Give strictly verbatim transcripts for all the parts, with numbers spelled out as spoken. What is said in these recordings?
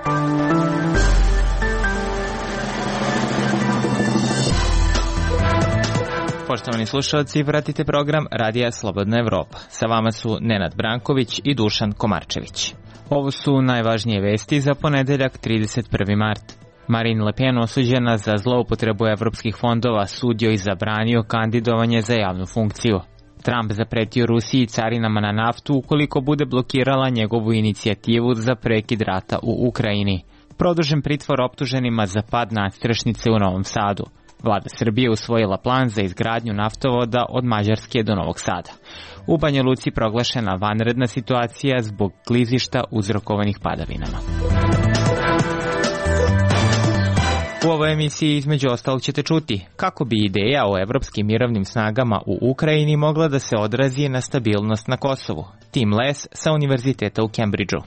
Poštovani slušalci, pratite program Radija Slobodna Evropa. Sa vama su Nenad Branković i Dušan Komarčević. Ovo su najvažnije vesti za ponedeljak trideset prvi mart. Marine Le Pen, osuđena za zloupotrebu evropskih fondova, sudio i zabranio kandidovanje za javnu funkciju. Trump zapretio Rusiji carinama na naftu ukoliko bude blokirala njegovu inicijativu za prekid rata u Ukrajini. Produžen pritvor optuženima za pad nadstrešnice u Novom Sadu. Vlada Srbije usvojila plan za izgradnju naftovoda od Mađarske do Novog Sada. U Banja Luci proglašena vanredna situacija zbog klizišta uzrokovanih padavinama. U ovoj emisiji između ostalog ćete čuti kako bi ideja o evropskim mirovnim snagama u Ukrajini mogla da se odrazi na stabilnost na Kosovu. Tim Les sa Univerziteta u Cambridgeu.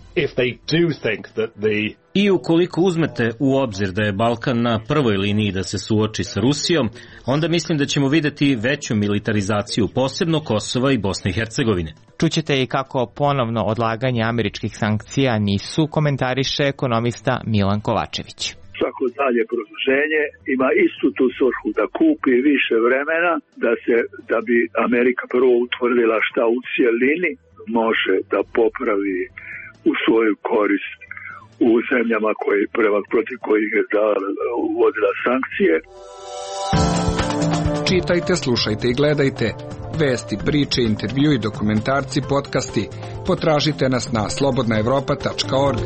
I ukoliko uzmete u obzir da je Balkan na prvoj liniji da se suoči sa Rusijom, onda mislim da ćemo videti veću militarizaciju, posebno Kosova i Bosne i Hercegovine. Čućete i kako ponovno odlaganje američkih sankcija nisu, komentariše ekonomista Milan Kovačević. Svako dalje produženje ima istu tu svrhu, da kupi više vremena, da se da bi Amerika prvo utvrdila šta u cijelini može da popravi u svoju korist u zemljama koji, prema protiv kojih je da uvodila sankcije. Čitajte, slušajte i gledajte vesti, priče, intervju i dokumentarci, podcasti. Potražite nas na slobodna evropa tačka org.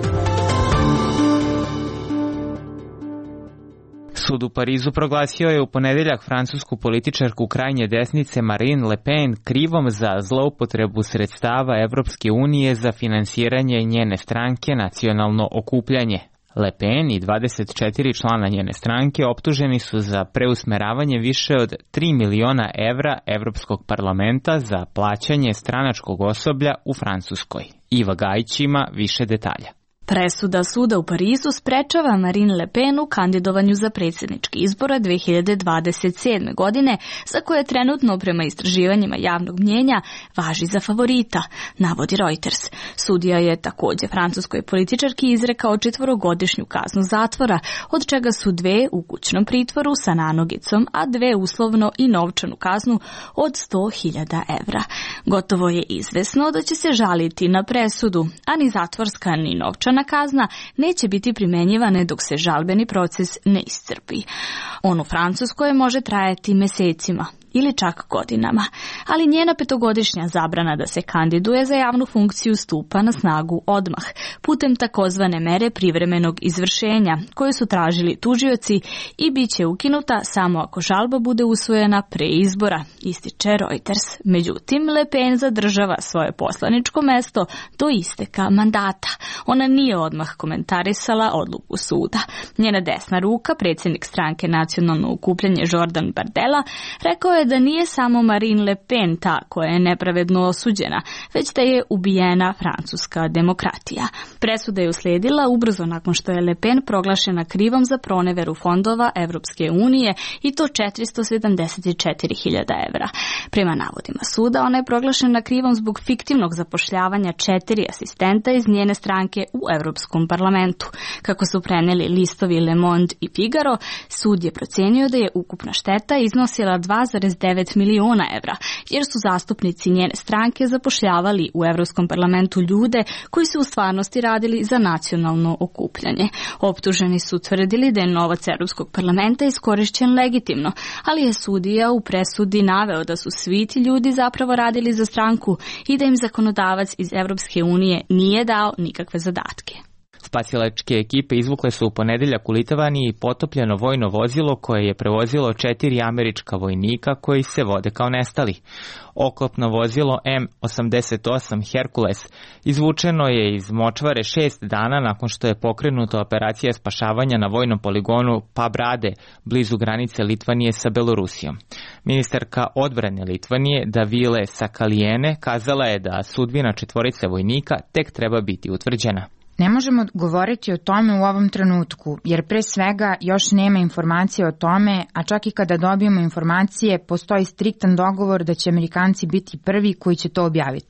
Sud u Parizu proglasio je u ponedeljak francusku političarku krajnje desnice Marine Le Pen krivom za zloupotrebu sredstava Evropske unije za finansiranje njene stranke Nacionalno okupljanje. Le Pen i dvadeset četiri člana njene stranke optuženi su za preusmeravanje više od tri miliona evra Evropskog parlamenta za plaćanje stranačkog osoblja u Francuskoj. Iva Gajić ima više detalja. Presuda suda u Parizu sprečava Marine Le Pen u kandidovanju za predsjednički izbore dve hiljade dvadeset sedme. godine, za koje trenutno prema istraživanjima javnog mnjenja važi za favorita, navodi Reuters. Sudija je također francuskoj političarki izrekao četvorogodišnju kaznu zatvora, od čega su dve u kućnom pritvoru sa nanogicom, a dve uslovno i novčanu kaznu od sto hiljada evra. Gotovo je izvesno da će se žaliti na presudu, a ni zatvorska ni novčana kazna neće biti primenjivane dok se žalbeni proces ne iscrpi. On u Francuskoj može trajati mesecima ili čak godinama, ali njena petogodišnja zabrana da se kandiduje za javnu funkciju stupa na snagu odmah, putem takozvane mere privremenog izvršenja, koje su tražili tužioci i bit će ukinuta samo ako žalba bude usvojena pre izbora, ističe Reuters. Međutim, Le Pen zadržava svoje poslaničko mesto do isteka mandata. Ona nije odmah komentarisala odluku suda. Njena desna ruka, predsjednik stranke Nacionalno okupljanje Jordan Bardella, rekao je da nije samo Marine Le Pen ta koja je nepravedno osuđena, već da je ubijena francuska demokratija. Presuda je uslijedila ubrzo nakon što je Le Pen proglašena krivom za proneveru fondova Evropske unije i to četiristo sedamdeset četiri hiljade evra. Prema navodima suda, ona je proglašena krivom zbog fiktivnog zapošljavanja četiri asistenta iz njene stranke u Evropskom parlamentu. Kako su preneli listovi Le Monde i Figaro, sud je procenio da je ukupna šteta iznosila dva zarez devet miliona evra, jer su zastupnici njene stranke zapošljavali u Evropskom parlamentu ljude koji su u stvarnosti radili za nacionalno okupljanje. Optuženi su tvrdili da je novac Evropskog parlamenta iskorišćen legitimno, ali je sudija u presudi naveo da su svi ti ljudi zapravo radili za stranku i da im zakonodavac iz Evropske unije nije dao nikakve zadatke. Spasilačke ekipe izvukle su u ponedeljak u Litvaniji potopljeno vojno vozilo koje je prevozilo četiri američka vojnika koji se vode kao nestali. Oklopno vozilo M osamdeset osam Hercules izvučeno je iz močvare šest dana nakon što je pokrenuta operacija spašavanja na vojnom poligonu Pabrade, blizu granice Litvanije sa Belorusijom. Ministarka odbrane Litvanije Davile Sakalijene kazala je da sudbina četvorice vojnika tek treba biti utvrđena. Ne možemo govoriti o tome u ovom trenutku, jer pre svega još nema informacije o tome, a čak i kada dobijemo informacije, postoji striktan dogovor da će Amerikanci biti prvi koji će to objaviti.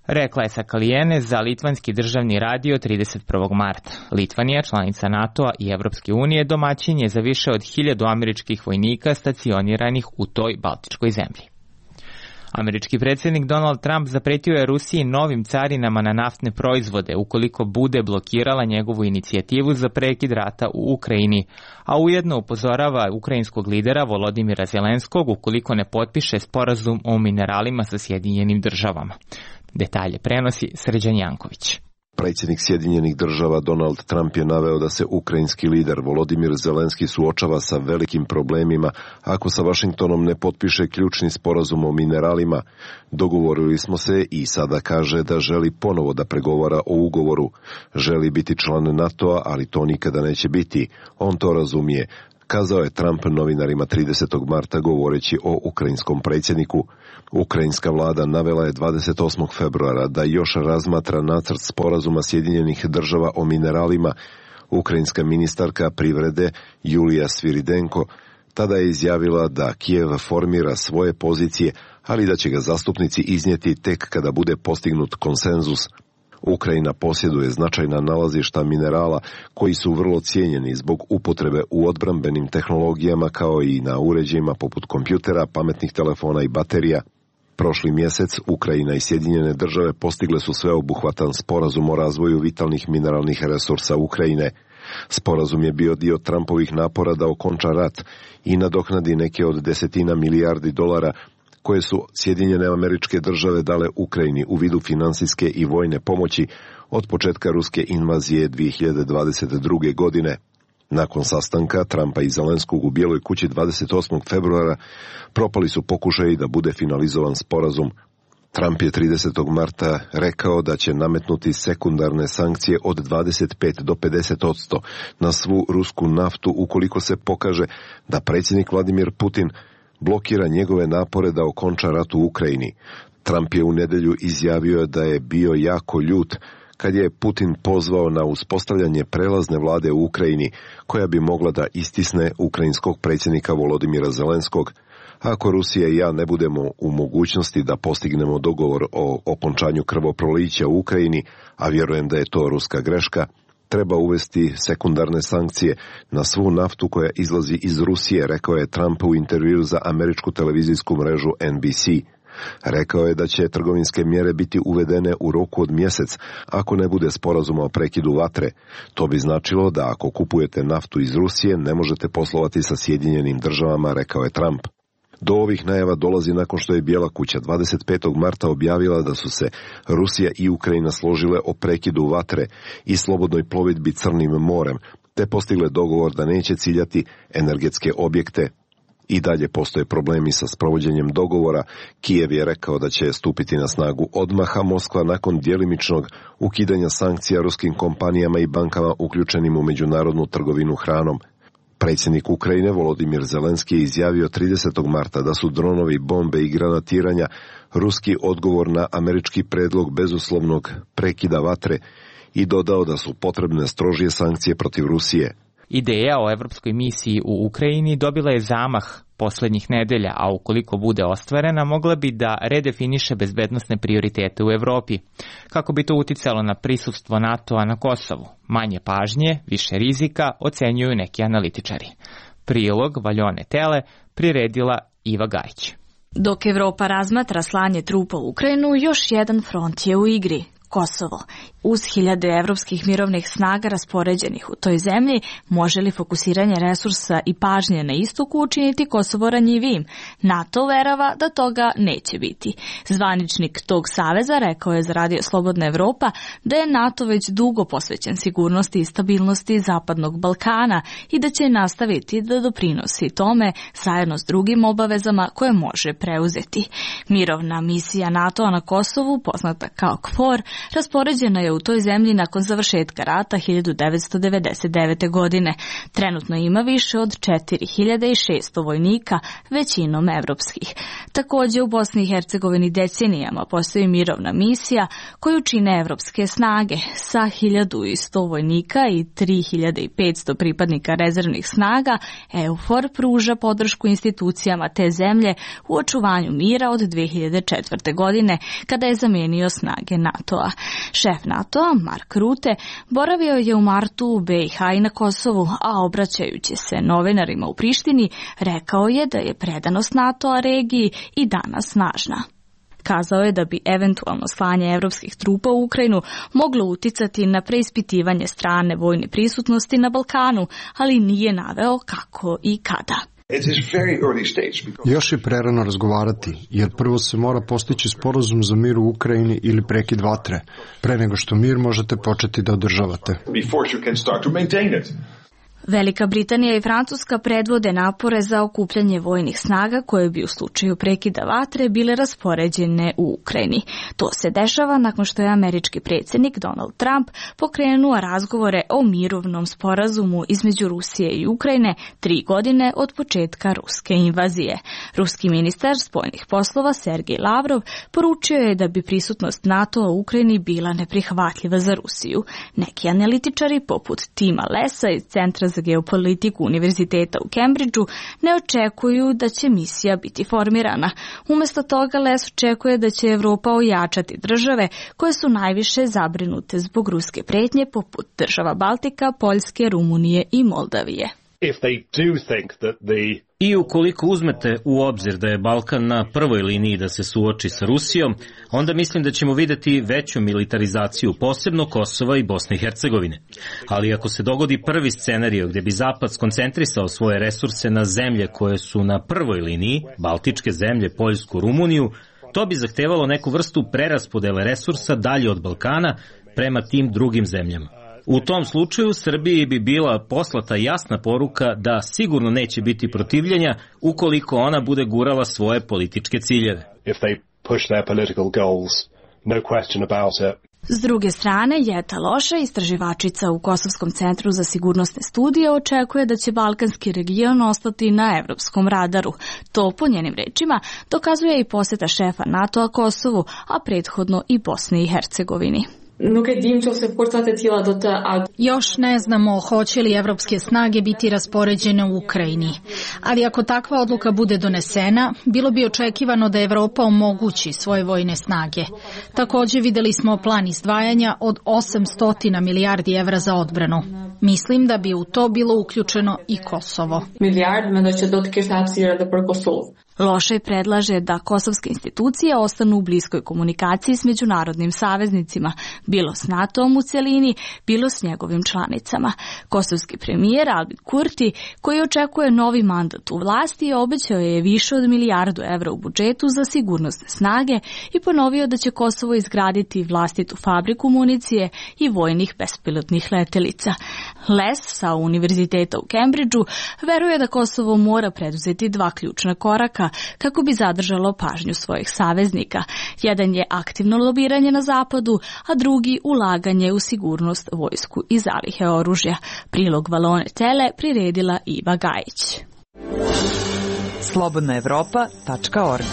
Rekla je Sakalijene za litvanski državni radio trideset prvog marta. Litvanija, članica NATO-a i Evropske unije, domaćin je za više od hiljadu američkih vojnika stacioniranih u toj baltičkoj zemlji. Američki predsjednik Donald Trump zapretio je Rusiji novim carinama na naftne proizvode ukoliko bude blokirala njegovu inicijativu za prekid rata u Ukrajini, a ujedno upozorava ukrajinskog lidera Volodimira Zelenskog ukoliko ne potpiše sporazum o mineralima sa Sjedinjenim državama. Detalje prenosi Srđan Janković. Predsjednik Sjedinjenih država Donald Trump je naveo da se ukrajinski lider Volodimir Zelenski suočava sa velikim problemima ako sa Vašingtonom ne potpiše ključni sporazum o mineralima. Dogovorili smo se i sada kaže da želi ponovo da pregovara o ugovoru. Želi biti član NATO-a, ali to nikada neće biti. On to razumije, kazao je Trump novinarima tridesetog marta govoreći o ukrajinskom predsjedniku. Ukrajinska vlada navela je dvadeset osmog februara da još razmatra nacrt sporazuma Sjedinjenih država o mineralima. Ukrajinska ministarka privrede Julija Sviridenko tada je izjavila da Kijev formira svoje pozicije, ali da će ga zastupnici iznijeti tek kada bude postignut konsenzus. Ukrajina posjeduje značajna nalazišta minerala koji su vrlo cijenjeni zbog upotrebe u odbrambenim tehnologijama kao i na uređajima poput kompjutera, pametnih telefona i baterija. Prošli mjesec Ukrajina i Sjedinjene države postigle su sveobuhvatan sporazum o razvoju vitalnih mineralnih resursa Ukrajine. Sporazum je bio dio Trumpovih napora da okonča rat i nadoknadi neke od desetina milijardi dolara koje su Sjedinjene Američke Države dale Ukrajini u vidu finansijske i vojne pomoći od početka ruske invazije dvije hiljade dvadeset druge. godine. Nakon sastanka Trumpa i Zelenskog u Bijeloj kući dvadeset osmog februara propali su pokušaji da bude finalizovan sporazum. Trump je tridesetog marta rekao da će nametnuti sekundarne sankcije od dvadeset pet do pedeset posto na svu rusku naftu ukoliko se pokaže da predsjednik Vladimir Putin blokira njegove napore da okonča rat u Ukrajini. Trump je u nedjelju izjavio da je bio jako ljut kad je Putin pozvao na uspostavljanje prelazne vlade u Ukrajini koja bi mogla da istisne ukrajinskog predsjednika Volodimira Zelenskog. Ako Rusija i ja ne budemo u mogućnosti da postignemo dogovor o okončanju krvoprolića u Ukrajini, a vjerujem da je to ruska greška, treba uvesti sekundarne sankcije na svu naftu koja izlazi iz Rusije, rekao je Trump u intervjuu za američku televizijsku mrežu N B C. Rekao je da će trgovinske mjere biti uvedene u roku od mjesec ako ne bude sporazuma o prekidu vatre. To bi značilo da ako kupujete naftu iz Rusije ne možete poslovati sa Sjedinjenim državama, rekao je Trump. Do ovih najava dolazi nakon što je Bijela kuća dvadeset petog marta objavila da su se Rusija i Ukrajina složile o prekidu vatre i slobodnoj plovidbi Crnim morem, te postigle dogovor da neće ciljati energetske objekte. I dalje postoje problemi sa sprovođenjem dogovora. Kijev je rekao da će stupiti na snagu odmah, a Moskva nakon djelimičnog ukidanja sankcija ruskim kompanijama i bankama uključenim u međunarodnu trgovinu hranom. Predsjednik Ukrajine Volodimir Zelenski je izjavio tridesetog marta da su dronovi, bombe i granatiranja ruski odgovor na američki predlog bezuslovnog prekida vatre i dodao da su potrebne strožije sankcije protiv Rusije. Ideja o evropskoj misiji u Ukrajini dobila je zamah posljednjih nedelja, a ukoliko bude ostvarena, mogla bi da redefiniše bezbednosne prioritete u Evropi. Kako bi to uticalo na prisustvo NATO-a na Kosovu? Manje pažnje, više rizika, ocenjuju neki analitičari. Prilog Valjone Tele priredila Iva Gajić. Dok Evropa razmatra slanje trupa u Ukrajinu, još jedan front je u igri. Kosovo. Uz hiljade evropskih mirovnih snaga raspoređenih u toj zemlji, može li fokusiranje resursa i pažnje na istoku učiniti Kosovo ranjivijim? NATO verava da toga neće biti. Zvaničnik tog saveza rekao je za Radio Slobodna Evropa da je NATO već dugo posvećen sigurnosti i stabilnosti Zapadnog Balkana i da će nastaviti da doprinosi tome zajedno s drugim obavezama koje može preuzeti. Mirovna misija NATO-a na Kosovu, poznata kao KFOR, raspoređena je u u toj zemlji nakon završetka rata hiljadu devetsto devedeset devete. godine. Trenutno ima više od četiri hiljade šesto vojnika, većinom evropskih. Takođe u Bosni i Hercegovini decenijama postoji mirovna misija koju čine evropske snage sa hiljadu sto vojnika i tri hiljade petsto pripadnika rezervnih snaga. EUFOR pruža podršku institucijama te zemlje u očuvanju mira od dve hiljade četvrte. godine, kada je zamenio snage NATO-a. Šef NATO-a, Mark Rutte, boravio je u martu u B i H i na Kosovu, a obraćajući se novinarima u Prištini, rekao je da je predanost NATO-a regiji i danas snažna. Kazao je da bi eventualno slanje evropskih trupa u Ukrajinu moglo uticati na preispitivanje strane vojne prisutnosti na Balkanu, ali nije naveo kako i kada. Još je prerano razgovarati, jer prvo se mora postići sporazum za mir u Ukrajini ili prekid vatre, pre nego što mir možete početi da održavate. Velika Britanija i Francuska predvode napore za okupljanje vojnih snaga koje bi u slučaju prekida vatre bile raspoređene u Ukrajini. To se dešava nakon što je američki predsjednik Donald Trump pokrenuo razgovore o mirovnom sporazumu između Rusije i Ukrajine tri godine od početka ruske invazije. Ruski ministar spoljnih poslova Sergej Lavrov poručio je da bi prisutnost NATO-a u Ukrajini bila neprihvatljiva za Rusiju. Neki analitičari poput Tima Lessa iz Centra za geopolitiku Univerziteta u Cambridgeu ne očekuju da će misija biti formirana. Umesto toga Les očekuje da će Evropa ojačati države koje su najviše zabrinute zbog ruske pretnje poput država Baltika, Poljske, Rumunije i Moldavije. If they do think that the I ukoliko uzmete u obzir da je Balkan na prvoj liniji da se suoči sa Rusijom, onda mislim da ćemo videti veću militarizaciju, posebno Kosova i Bosne i Hercegovine. Ali ako se dogodi prvi scenarijo gdje bi Zapad skoncentrisao svoje resurse na zemlje koje su na prvoj liniji, Baltičke zemlje, Poljsku, Rumuniju, to bi zahtevalo neku vrstu preraspodele resursa dalje od Balkana prema tim drugim zemljama. U tom slučaju Srbiji bi bila poslata jasna poruka da sigurno neće biti protivljenja ukoliko ona bude gurala svoje političke ciljeve. If they push their political goals, no question about it. S druge strane, Jeta Loša, istraživačica u Kosovskom centru za sigurnosne studije, očekuje da će balkanski region ostati na evropskom radaru. To, po njenim rečima, dokazuje i poseta šefa NATO-a Kosovu, a prethodno i Bosni i Hercegovini. Još ne znamo hoće li evropske snage biti raspoređene u Ukrajini, ali ako takva odluka bude donesena, bilo bi očekivano da Evropa omogući svoje vojne snage. Također videli smo plan izdvajanja od osamsto milijardi evra za odbranu. Mislim da bi u to bilo uključeno i Kosovo. Lošaj predlaže da kosovske institucije ostanu u bliskoj komunikaciji s međunarodnim saveznicima, bilo s NATO-om u celini, bilo s njegovim članicama. Kosovski premijer Albin Kurti, koji očekuje novi mandat u vlasti, obećao je više od milijardu evra u budžetu za sigurnosne snage i ponovio da će Kosovo izgraditi vlastitu fabriku municije i vojnih bespilotnih letelica. Les sa Univerziteta u Cambridgeu veruje da Kosovo mora preduzeti dva ključna koraka kako bi zadržalo pažnju svojih saveznika. Jedan je aktivno lobiranje na zapadu, a drugi ulaganje u sigurnost, vojsku i zalihe oružja. Prilog Valone Tele priredila Iva Gajić. slobodna evropa tačka org.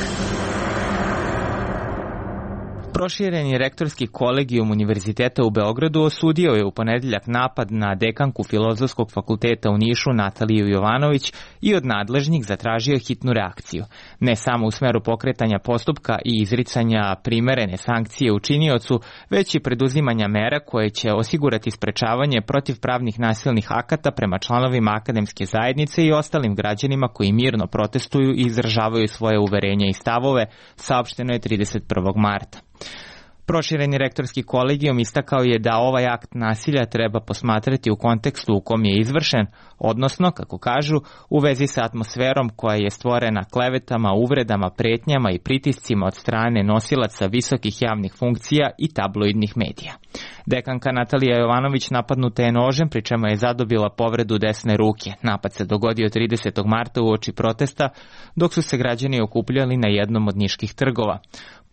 Prošireni rektorski kolegijum Univerziteta u Beogradu osudio je u ponedeljak napad na dekanku Filozofskog fakulteta u Nišu Nataliju Jovanović i od nadležnih zatražio hitnu reakciju. Ne samo u smeru pokretanja postupka i izricanja primerene sankcije učiniocu, već i preduzimanja mera koje će osigurati sprečavanje protivpravnih nasilnih akata prema članovima akademske zajednice i ostalim građanima koji mirno protestuju i izražavaju svoje uverenja i stavove, saopšteno je trideset prvog marta. Prošireni rektorski kolegijum istakao je da ovaj akt nasilja treba posmatrati u kontekstu u kom je izvršen, odnosno, kako kažu, u vezi sa atmosferom koja je stvorena klevetama, uvredama, pretnjama i pritiscima od strane nosilaca visokih javnih funkcija i tabloidnih medija. Dekanka Natalija Jovanović napadnuta je nožem, pri čemu je zadobila povredu desne ruke. Napad se dogodio tridesetog marta uoči protesta, dok su se građani okupljali na jednom od niških trgova.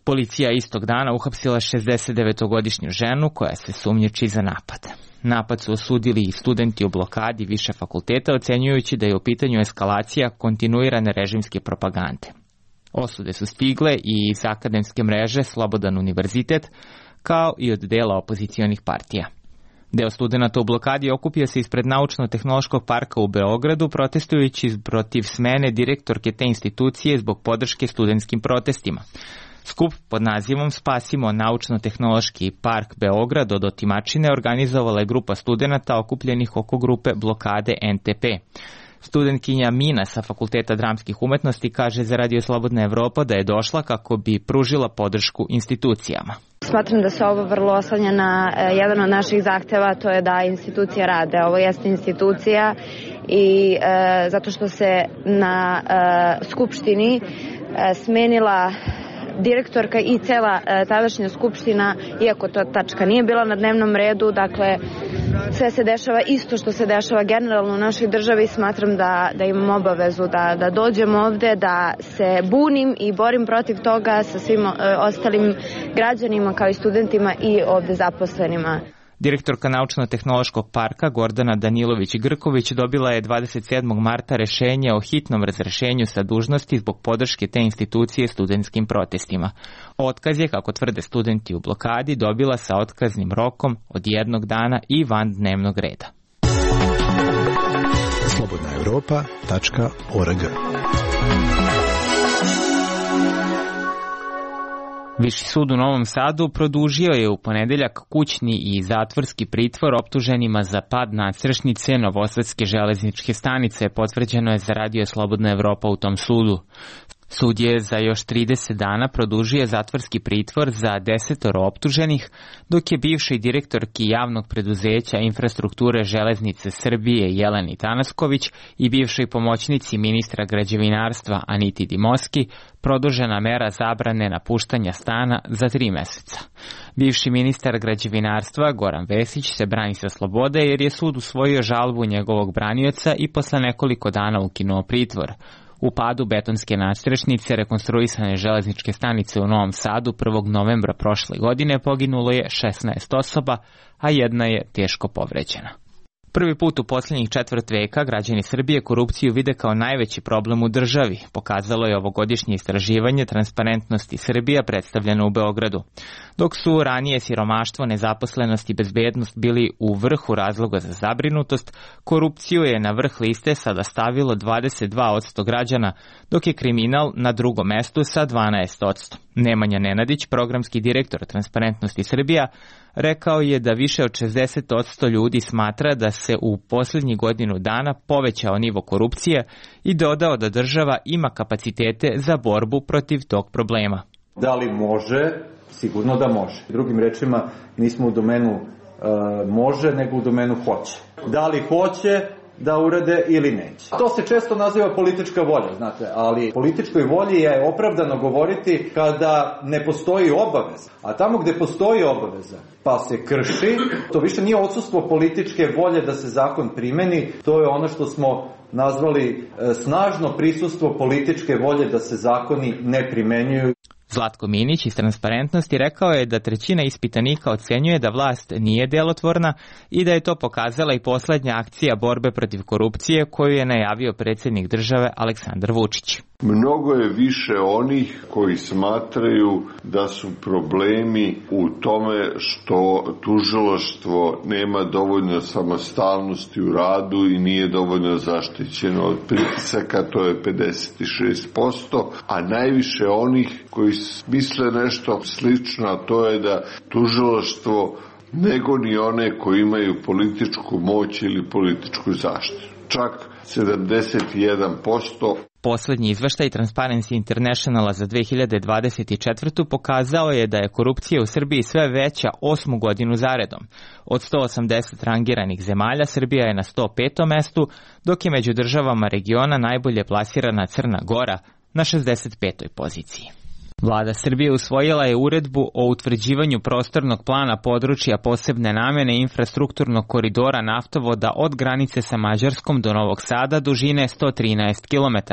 Policija istog dana uhapsila šezdesetdevetogodišnju ženu koja se sumnjiči za napad. Napad su osudili i studenti u blokadi više fakulteta, ocenjujući da je u pitanju eskalacija kontinuirane režimske propagande. Osude su stigle i iz akademske mreže Slobodan univerzitet, kao i od dela opozicionih partija. Deo studenta u blokadi okupio se ispred Naučno-tehnološkog parka u Beogradu, protestujući protiv smene direktorke te institucije zbog podrške studentskim protestima. Skup pod nazivom Spasimo Naučno-tehnološki park Beograd od otimačine organizovala je grupa studenata okupljenih oko grupe blokade en te pe. Studentkinja Mina sa Fakulteta dramskih umetnosti kaže za Radio Slobodna Evropa da je došla kako bi pružila podršku institucijama. Smatram da se ovo vrlo oslanja na jedan od naših zahteva, to je da institucije rade. Ovo jeste institucija i e, zato što se na e, Skupštini e, smenila direktorka i cela e, tadašnja Skupština, iako to tačka nije bila na dnevnom redu, dakle sve se dešava isto što se dešava generalno u našoj državi. Smatram da, da imam obavezu da, da dođem ovde, da se bunim i borim protiv toga sa svim e, ostalim građanima kao i studentima i ovde zaposlenima. Direktorka Naučno-tehnološkog parka Gordana Danilović-Grković dobila je dvadeset sedmog marta rešenje o hitnom razrešenju sa dužnosti zbog podrške te institucije studentskim protestima. Otkaz je, kako tvrde studenti u blokadi, dobila sa otkaznim rokom od jednog dana i van dnevnog reda. slobodna evropa tačka org Viši sud u Novom Sadu produžio je u ponedeljak kućni i zatvorski pritvor optuženima za pad nadstrešnice Novosadske železničke stanice, potvrđeno je za Radio Slobodna Evropa u tom sudu. Sud je za još trideset dana produžio zatvorski pritvor za desetoro optuženih, dok je bivšoj direktorki javnog preduzeća infrastrukture železnice Srbije Jeleni Tanasković i bivšoj pomoćnici ministra građevinarstva Aniti Dimoski produžena mera zabrane napuštanja stana za tri meseca. Bivši ministar građevinarstva Goran Vesić se brani sa slobode jer je sud usvojio žalbu njegovog branioca i posle nekoliko dana ukinuo pritvor. U padu betonske nadstrešnice rekonstruisane železničke stanice u Novom Sadu prvog novembra prošle godine poginulo je šesnaest osoba, a jedna je teško povređena. Prvi put u posljednjih četvrt veka građani Srbije korupciju vide kao najveći problem u državi, pokazalo je ovogodišnje istraživanje Transparentnosti Srbija predstavljeno u Beogradu. Dok su ranije siromaštvo, nezaposlenost i bezbednost bili u vrhu razloga za zabrinutost, korupciju je na vrh liste sada stavilo dvadeset dva posto građana, dok je kriminal na drugom mestu sa dvanaest posto. Nemanja Nenadić, programski direktor Transparentnosti Srbija, rekao je da više od šezdeset posto ljudi smatra da se u posljednjih godinu dana povećao nivo korupcije i dodao da država ima kapacitete za borbu protiv tog problema. Da li može? Sigurno da može. Drugim rečima, nismo u domenu uh, može, nego u domenu hoće. Da li hoće da urade ili neće. To se često naziva politička volja, znate, ali političkoj volji je opravdano govoriti kada ne postoji obaveza. A tamo gde postoji obaveza, pa se krši, to više nije odsustvo političke volje da se zakon primeni, to je ono što smo nazvali snažno prisustvo političke volje da se zakoni ne primenjuju. Zlatko Minić iz Transparentnosti rekao je da trećina ispitanika ocenjuje da vlast nije delotvorna i da je to pokazala i poslednja akcija borbe protiv korupcije koju je najavio predsjednik države Aleksandar Vučić. Mnogo je više onih koji smatraju da su problemi u tome što tužilaštvo nema dovoljno samostalnosti u radu i nije dovoljno zaštićeno od pritisaka, to je pedeset šest posto, a najviše onih koji misle nešto slično, a to je da tužilaštvo nego ni one koji imaju političku moć ili političku zaštitu. Čak sedamdeset jedan posto. Poslednji izveštaj Transparency Internationala za dve hiljade dvadeset četvrtu pokazao je da je korupcija u Srbiji sve veća osmu godinu zaredom. Od sto osamdeset rangiranih zemalja Srbija je na sto petom mestu, dok je među državama regiona najbolje plasirana Crna Gora na šezdeset petoj poziciji. Vlada Srbije usvojila je uredbu o utvrđivanju prostornog plana područja posebne namene infrastrukturnog koridora naftovoda od granice sa Mađarskom do Novog Sada dužine sto trinaest kilometara.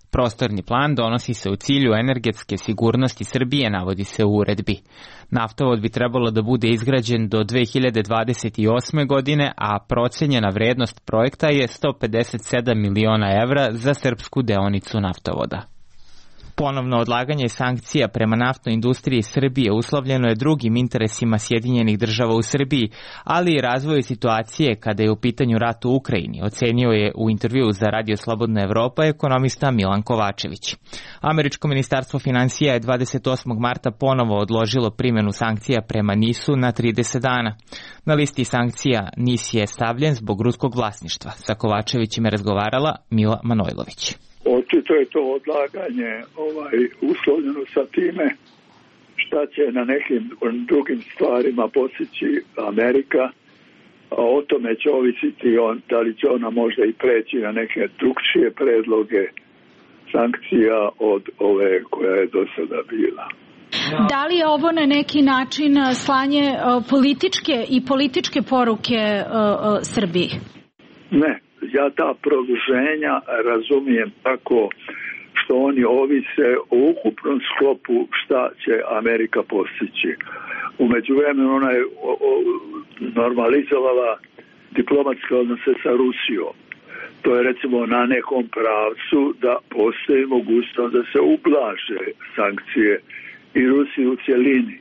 Prostorni plan donosi se u cilju energetske sigurnosti Srbije, navodi se u uredbi. Naftovod bi trebalo da bude izgrađen do dve hiljade dvadeset osme. godine, a procenjena vrednost projekta je sto pedeset sedam miliona evra za srpsku deonicu naftovoda. Ponovno odlaganje sankcija prema naftnoj industriji Srbije uslovljeno je drugim interesima Sjedinjenih država u Srbiji, ali i razvoju situacije kada je u pitanju rat u Ukrajini, ocenio je u intervjuu za Radio Slobodna Evropa ekonomista Milan Kovačević. Američko ministarstvo finansija je dvadeset osmog marta ponovo odložilo primjenu sankcija prema NIS-u na trideset dana. Na listi sankcija NIS je stavljen zbog ruskog vlasništva. Sa Kovačevićem je razgovarala Mila Manojlović. Očito je to odlaganje ovaj, uslovljeno sa time šta će na nekim drugim stvarima postići Amerika, a o tome će ovisiti on, da li će ona možda i preći na neke drugčije predloge sankcija od ove koja je do sada bila. Da li je ovo na neki način slanje političke i političke poruke uh, uh, Srbiji? Ne. Ja ta produženja razumijem tako što oni ovise o ukupnom sklopu šta će Amerika postići. U međuvremenu ona je normalizovala diplomatske odnose sa Rusijom. To je recimo na nekom pravcu da postoji mogućnost da se ublaže sankcije i Rusiji u cjelini.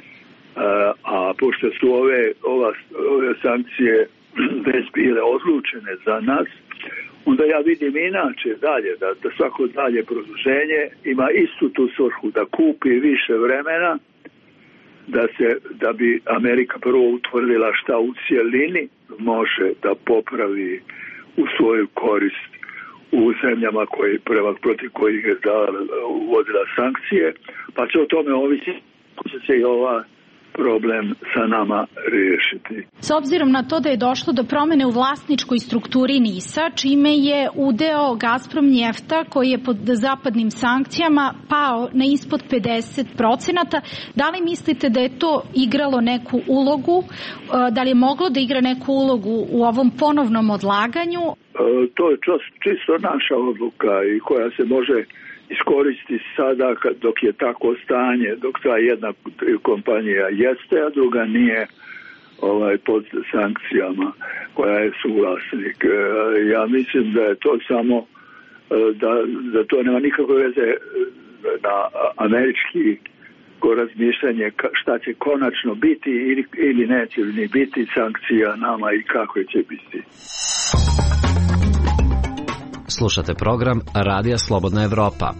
A pošto su ove, ova, ove sankcije već bile odlučene za nas, onda ja vidim inače dalje, da, da svako dalje produženje ima istu tu svrhu, da kupi više vremena, da, se, da bi Amerika prvo utvrdila šta u cijelini može da popravi u svoju korist u zemljama koji, prema protiv kojih je da, uvodila sankcije, pa će o tome ovisiti kako će se i ova problem sa nama riješiti. S obzirom na to da je došlo do promene u vlasničkoj strukturi NIS-a, čime je udeo Gazprom Njefta, koji je pod zapadnim sankcijama, pao na ispod pedeset procenata, da li mislite da je to igralo neku ulogu, da li je moglo da igra neku ulogu u ovom ponovnom odlaganju? To je čisto naša odluka i koja se može iskoristi sada dok je tako stanje, dok ta jedna kompanija jeste, a druga nije ovaj, pod sankcijama koja je suvlasnik. Ja mislim da je to samo da, da to nema nikakve veze na američki ko razmišljanje šta će konačno biti ili, ili neće ni biti sankcija nama i kako će biti. Slušate program Radija Slobodna Evropa.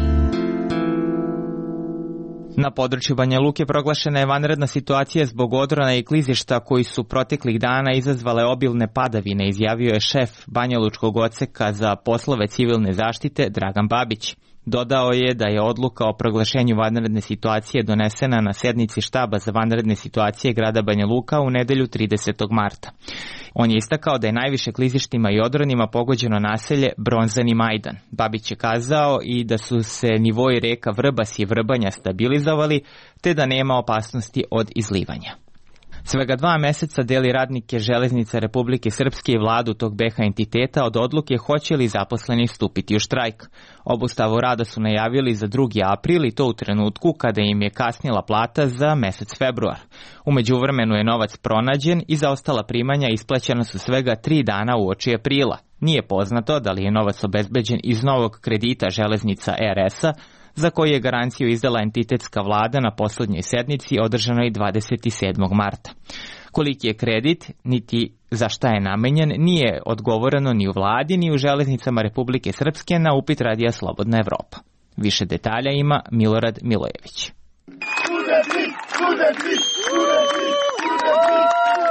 Na području Banja Luke proglašena je vanredna situacija zbog odrona i klizišta koji su proteklih dana izazvale obilne padavine, izjavio je šef banjalučkog odseka za poslove civilne zaštite Dragan Babić. Dodao je da je odluka o proglašenju vanredne situacije donesena na sednici štaba za vanredne situacije grada Banja Luka u nedelju tridesetog marta. On je istakao da je najviše klizištima i odronima pogođeno naselje Bronzani Majdan. Babić je kazao i da su se nivoi reka Vrbas i Vrbanja stabilizovali, te da nema opasnosti od izlivanja. Svega dva meseca deli radnike Železnica Republike Srpske i vladu tog B H entiteta od odluke hoće li zaposleni stupiti u štrajk. Obustavu rada su najavili za drugi april i to u trenutku kada im je kasnila plata za mesec februar. U međuvremenu je novac pronađen i za ostala primanja isplaćena su svega tri dana uoči aprila. Nije poznato da li je novac obezbeđen iz novog kredita Železnica R S-a, za koji je garanciju izdala entitetska vlada na poslednjoj sednici održanoj dvadeset sedmog marta. Koliki je kredit, niti za šta je namenjen, nije odgovoreno ni u vladi, ni u Železnicama Republike Srpske na upit Radija Slobodna Evropa. Više detalja ima Milorad Milojević. Studenti, studenti, studenti, studenti.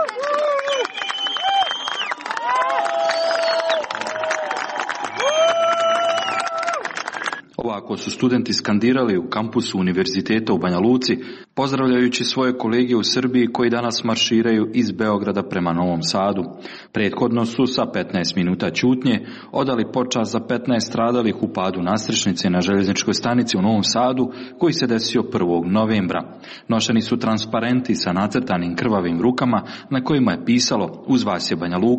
Ovako su studenti skandirali u kampusu Univerziteta u Banja Luci, pozdravljajući svoje kolege u Srbiji koji danas marširaju iz Beograda prema Novom Sadu. Prethodno su sa petnaest minuta ćutnje odali počast za petnaest stradalih u padu nasrečnice na željezničkoj stanici u Novom Sadu, koji se desio prvog novembra. Nošeni su transparenti sa nacrtanim krvavim rukama na kojima je pisalo "Uz vas je Banja Luka".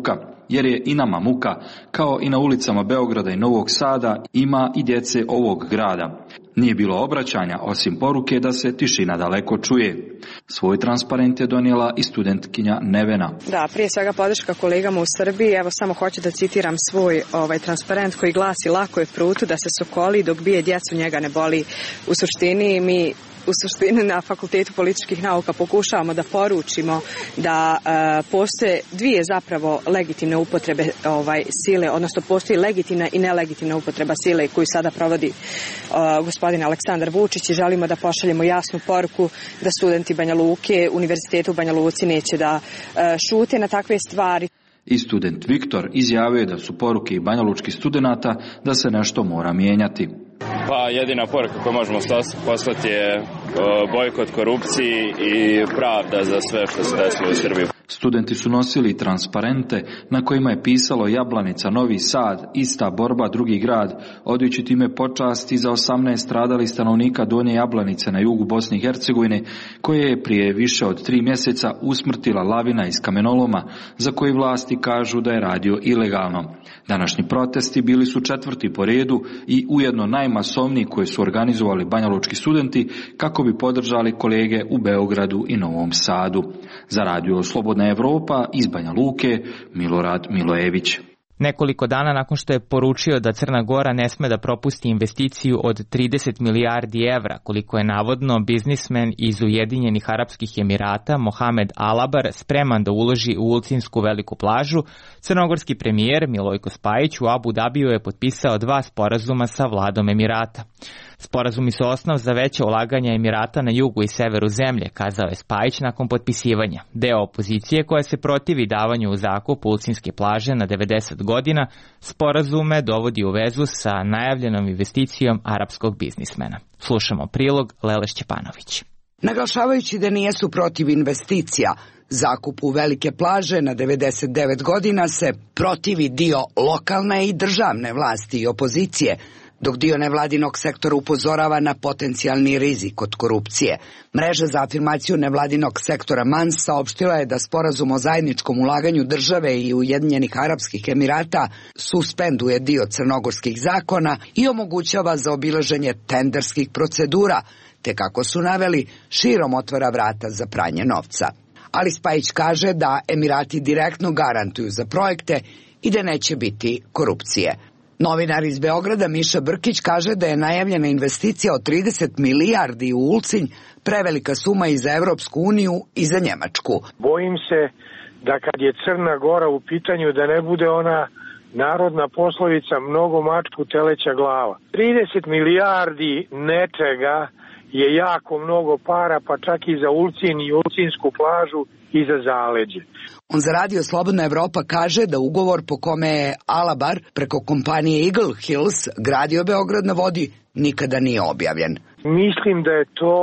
jer je i nama muka, kao i na ulicama Beograda i Novog Sada ima i djece ovog grada. Nije bilo obraćanja, osim poruke da se tišina daleko čuje. Svoj transparent je donijela i studentkinja Nevena. Da, prije svega podrška kolegama u Srbiji. Evo samo hoću da citiram svoj ovaj transparent koji glasi: lako je prutu da se sokoli dok bije djecu, njega ne boli. U suštini mi u suštini na Fakultetu političkih nauka pokušavamo da poručimo da e, postoje dvije zapravo legitimne upotrebe ovaj sile, odnosno postoji legitimna i nelegitimna upotreba sile koju sada provodi e, gospodin Aleksandar Vučić, i želimo da pošaljemo jasnu poruku da studenti Banja Luke, Univerziteta u Banja Luci neće da e, šute na takve stvari. I student Viktor izjavio je da su poruke i banjalučkih studenata da se nešto mora mijenjati. Pa jedina poruka koju možemo poslati je bojkot korupciji i pravda za sve što se desilo u Srbiji. Studenti su nosili transparente na kojima je pisalo Jablanica, Novi Sad, ista borba, drugi grad, odajući time počasti za osamnaest stradalih stanovnika Donje Jablanice na jugu Bosne i Hercegovine, koje je prije više od tri mjeseca usmrtila lavina iz kamenoloma, za koji vlasti kažu da je radio ilegalno. Današnji protesti bili su četvrti po redu i ujedno najmasovniji koje su organizovali banjalučki studenti kako bi podržali kolege u Beogradu i Novom Sadu. Za radio Slobodna Evropa iz Banja Luke, Milorad Milojević. Nekoliko dana nakon što je poručio da Crna Gora ne sme da propusti investiciju od trideset milijardi evra, koliko je navodno biznismen iz Ujedinjenih Arapskih Emirata Mohamed Alabar spreman da uloži u Ulcinsku veliku plažu, crnogorski premijer Milojko Spajić u Abu Dabiju je potpisao dva sporazuma sa vladom Emirata. Sporazumi su osnov za veće ulaganja Emirata na jugu i severu zemlje, kazao je Spajić nakon potpisivanja. Deo opozicije koja se protivi davanju u zakup Ulcinske plaže na devedeset godina, sporazume dovodi u vezu sa najavljenom investicijom arapskog biznismena. Slušamo prilog Lele Šćepanović. Naglašavajući da nijesu protiv investicija, zakupu velike plaže na devedeset devet godina se protivi dio lokalne i državne vlasti i opozicije, dok dio nevladinog sektora upozorava na potencijalni rizik od korupcije. Mreža za afirmaciju nevladinog sektora M A N S saopštila je da sporazum o zajedničkom ulaganju države i Ujedinjenih Arapskih Emirata suspenduje dio crnogorskih zakona i omogućava zaobilaženje tenderskih procedura, te kako su naveli, širom otvara vrata za pranje novca. Ali Spajić kaže da Emirati direktno garantuju za projekte i da neće biti korupcije. Novinar iz Beograda Miša Brkić kaže da je najavljena investicija od trideset milijardi u Ulcinj prevelika suma i za Evropsku uniju i za Njemačku. Bojim se da kad je Crna Gora u pitanju da ne bude ona narodna poslovica mnogo mačku teleća glava. trideset milijardi nečega je jako mnogo para, pa čak i za Ulcinj i Ulcinsku plažu i za zaleđe. On za radio Slobodna Evropa kaže da ugovor po kome je Alabar preko kompanije Eagle Hills gradio Beograd na vodi nikada nije objavljen. Mislim da je to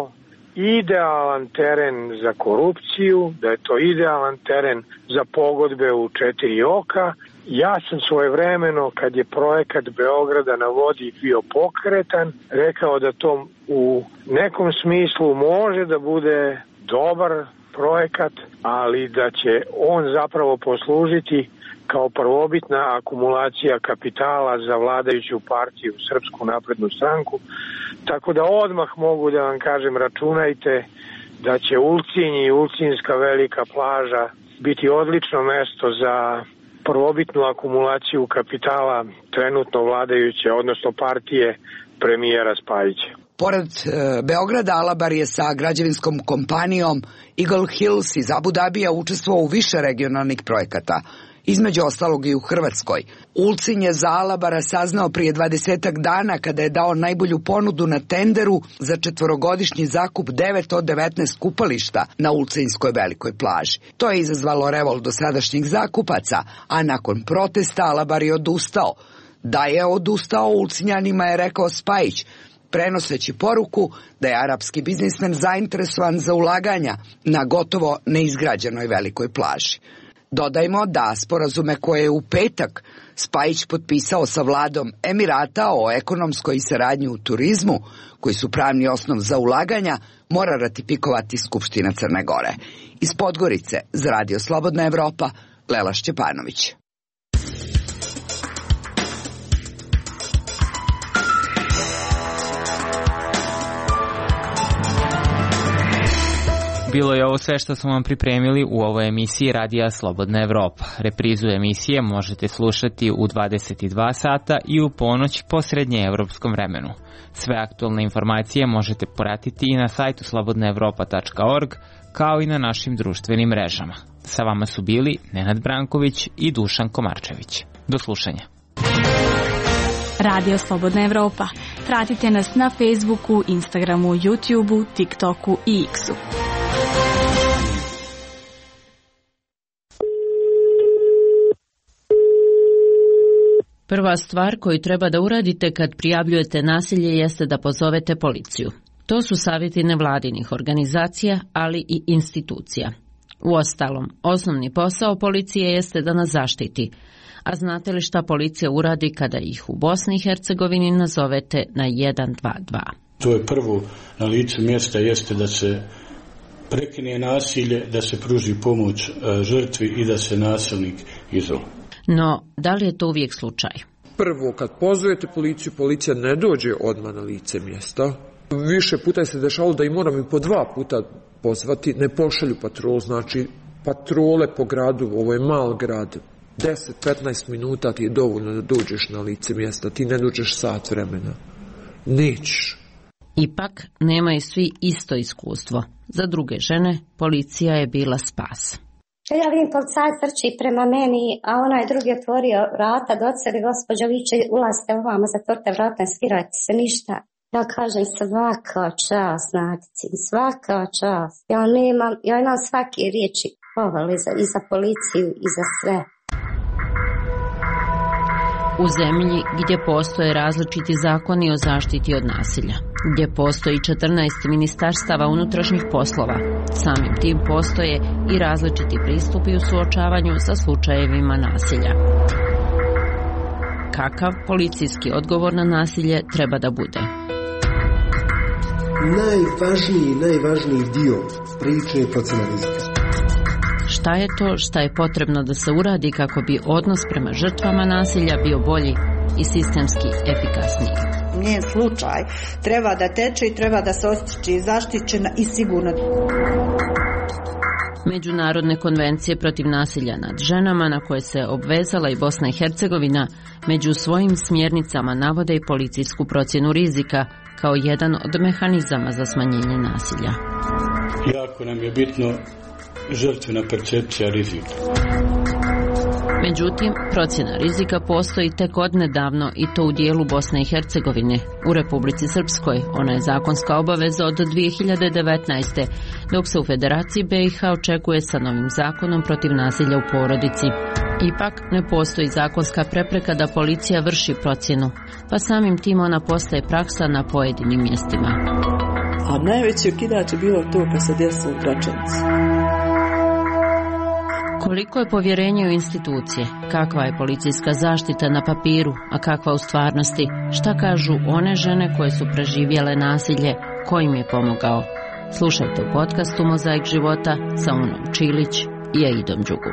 idealan teren za korupciju, da je to idealan teren za pogodbe u četiri oka. Ja sam svojevremeno, kad je projekat Beograda na vodi bio pokretan, rekao da to u nekom smislu može da bude dobar projekat, ali da će on zapravo poslužiti kao prvobitna akumulacija kapitala za vladajuću partiju Srpsku naprednu stranku. Tako da odmah mogu da vam kažem, računajte da će Ulcinj i Ulcinska velika plaža biti odlično mesto za prvobitnu akumulaciju kapitala trenutno vladajuće, odnosno partije premijera Spajića. Pored e, Beograda, Alabar je sa građevinskom kompanijom Eagle Hills iz Abu Dabija učestvovao u više regionalnih projekata, između ostalog i u Hrvatskoj. Ulcinj je za Alabara saznao prije dvadesetak dana kada je dao najbolju ponudu na tenderu za četvorogodišnji zakup devet od devetnaest kupališta na Ulcinjskoj velikoj plaži. To je izazvalo revolt dosadašnjih zakupaca, a nakon protesta Alabar je odustao. Da je odustao Ulcinjanima je rekao Spajić, prenoseći poruku da je arapski biznismen zainteresovan za ulaganja na gotovo neizgrađenoj velikoj plaži. Dodajmo da sporazume koje je u petak Spajić potpisao sa vladom Emirata o ekonomskoj saradnji u turizmu, koji su pravni osnov za ulaganja, mora ratifikovati Skupština Crne Gore. Iz Podgorice za radio Slobodna Evropa, Lela Šćepanović. Bilo je ovo sve što smo vam pripremili u ovoj emisiji Radija Slobodna Evropa. Reprizu emisije možete slušati u dvadeset dva sata i u ponoć po srednjeevropskom vremenu. Sve aktualne informacije možete pratiti i na sajtu slobodna evropa tačka org, kao i na našim društvenim mrežama. Sa vama su bili Nenad Branković i Dušan Komarčević. Do slušanja. Radio Slobodna Evropa. Pratite nas na Facebooku, Instagramu, YouTubeu, TikToku i X-u. Prva stvar koju treba da uradite kad prijavljujete nasilje jeste da pozovete policiju. To su savjeti nevladinih organizacija, ali i institucija. Uostalom, osnovni posao policije jeste da nas zaštiti. A znate li šta policija uradi kada ih u Bosni i Hercegovini nazovete na jedan dva dva? To je prvo na licu mjesta jeste da se prekine nasilje, da se pruži pomoć žrtvi i da se nasilnik izoluje. No, da li je to uvijek slučaj? Prvo, kad pozovete policiju, policija ne dođe odmah na lice mjesta. Više puta se dešalo da i moram i po dva puta pozvati, ne pošalju patrol, znači patrole po gradu, ovo je mal grad, deset do petnaest minuta ti je dovoljno da dođeš na lice mjesta, ti ne dođeš sat vremena. Nećeš. Ipak, nemaju svi isto iskustvo. Za druge žene, policija je bila spas. Ja vidim policajac trči prema meni, a onaj drugi otvorio vrata, doceli, gospođo, viče, ulazite ovamo, zatvorite vrata, ne skirajte se ništa. Ja kažem, svaka čast, Nadici, svaka čast. Ja, nemam, ja imam svake riječi pohvale za, i za policiju i za sve. U zemlji gdje postoje različiti zakoni o zaštiti od nasilja, gdje postoji četrnaest ministarstava unutrašnjih poslova, samim tim postoje i različiti pristupi u suočavanju sa slučajevima nasilja. Kakav policijski odgovor na nasilje treba da bude? Najvažniji, najvažniji dio priče je procena rizika. Šta je to šta je potrebno da se uradi kako bi odnos prema žrtvama nasilja bio bolji i sistemski efikasniji? Njen slučaj treba da teče i treba da se osjeća zaštićena i sigurna. Međunarodne konvencije protiv nasilja nad ženama na koje se obvezala i Bosna i Hercegovina među svojim smjernicama navode i policijsku procjenu rizika kao jedan od mehanizama za smanjenje nasilja. Jako nam je bitno žrtvena percepcija rizika. Međutim, procjena rizika postoji tek odnedavno i to u dijelu Bosne i Hercegovine. U Republici Srpskoj ona je zakonska obaveza od dvije hiljade devetnaeste. dok se u Federaciji B i H očekuje sa novim zakonom protiv nasilja u porodici. Ipak ne postoji zakonska prepreka da policija vrši procjenu, pa samim tim ona postaje praksa na pojedinim mjestima. A najveći okidač je bilo to kad se desilo u Gračanici. Koliko je povjerenje u institucije, kakva je policijska zaštita na papiru, a kakva u stvarnosti, šta kažu one žene koje su preživjele nasilje, ko im je pomogao? Slušajte u podcastu Mozaik života sa Unom Čilić i Aidom Đugum.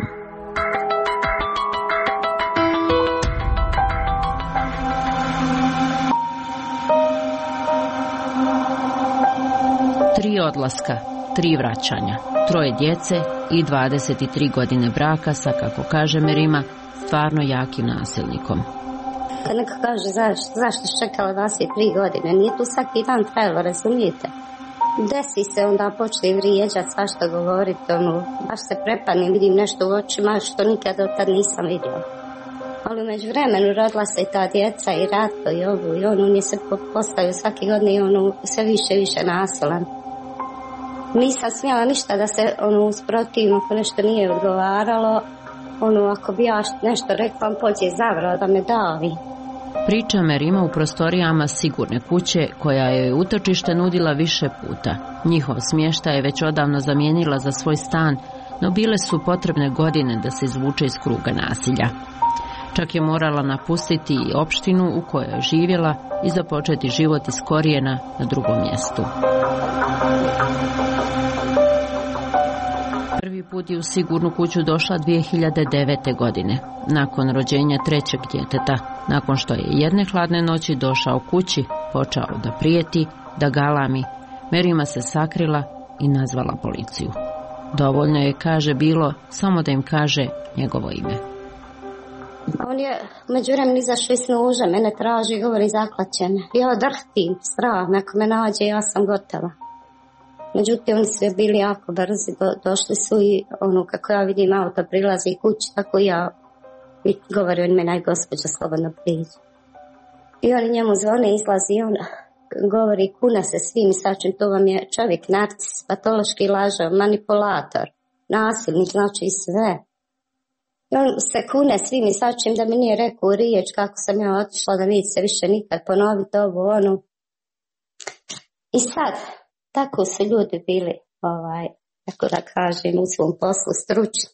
Tri odlaska, tri vraćanja, troje djece i dvadeset tri godine braka sa, kako kaže Merima, stvarno jakim nasilnikom. Kad neko kaže zašto, zašto čekala dvadeset tri godine, nije tu svaki dan trajalo, razumijete? Desi se, onda počne vrijeđati, svašta govoriti, ono, baš se prepadnem, vidim nešto u očima što nikad od tad nisam vidjela. Ali umeđu vremenu rodila se i ta djeca i Ratko i ovu i ono, on je se postavio svake godine i ono sve više i više nasilan. Nisam smjela ništa da se ono usprotivim ako nešto nije odgovaralo. Ono, ako bi ja nešto rekla, on pođe zavrao da me davi. Priča Merima u prostorijama sigurne kuće koja je utočište nudila više puta. Njihov smještaj je već odavno zamijenila za svoj stan, no bile su potrebne godine da se izvuče iz kruga nasilja. Čak je morala napustiti i opštinu u kojoj je živjela i započeti život iz korijena na drugom mjestu. Prvi put je u sigurnu kuću došla dvije hiljade devete. godine, nakon rođenja trećeg djeteta, nakon što je jedne hladne noći došao kući, počeo da prijeti, da galami. Merima se sakrila i nazvala policiju. Dovoljno je, kaže, bilo samo da im kaže njegovo ime. On je međuvremenu izašao iz nuža, mene traži, govori zaklaće me. Ja drhtim, strah me, ako me nađe, ja sam gotova. Međutim, oni su bili jako brzi, do, došli su i ono, kako ja vidim, auto prilazi kući, tako ja i govori on me, naj gospođa, slobodno priđi. I oni njemu zvone, izlazi i on govori, kuna se svim i sačim, to vam je čovjek, narcis, patološki lažov, manipulator, nasilnik, znači i sve. I on se kune svim i sačim da mi nije rekao riječ kako sam ja otišla, da neće se više nikad ponoviti ovo, ono. I sad, tako su ljudi bili, ovaj, tako da kažem, u svom poslu stručni.